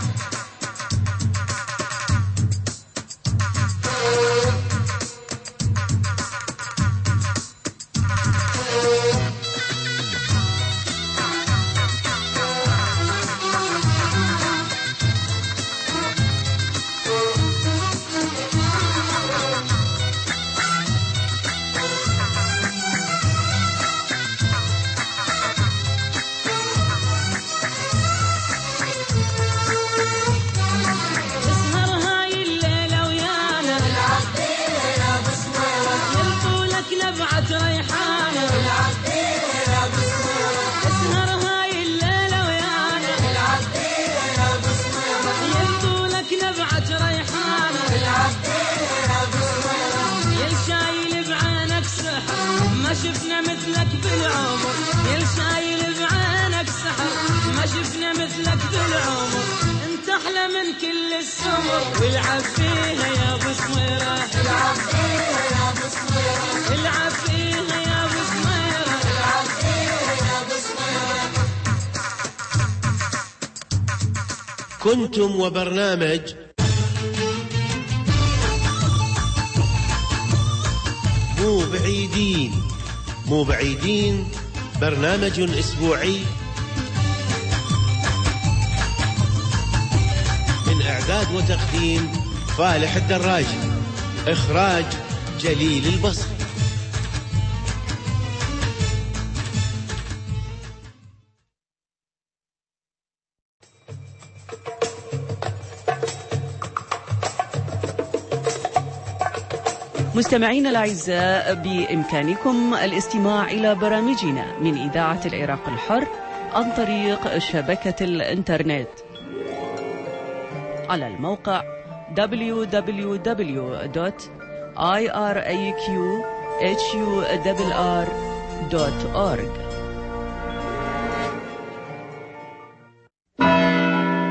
شفنا مثلك بالعمر، يا شايل بعينك سحر، ما شفنا مثلك بالعمر. أحلى من كل السمر والعب فيها يا أبو سميرة العب فيها يا أبو سميرة العب فيها يا أبو سميرة العب فيها يا أبو سميرة. كنتم وبرنامج مو بعيدين برنامج أسبوعي من إعداد وتقديم فالح الدراجي، إخراج جليل البصري. مستمعينا الأعزاء، بإمكانكم الاستماع إلى برامجنا من إذاعة العراق الحر عن طريق شبكة الإنترنت على الموقع www.iraqhurr.org.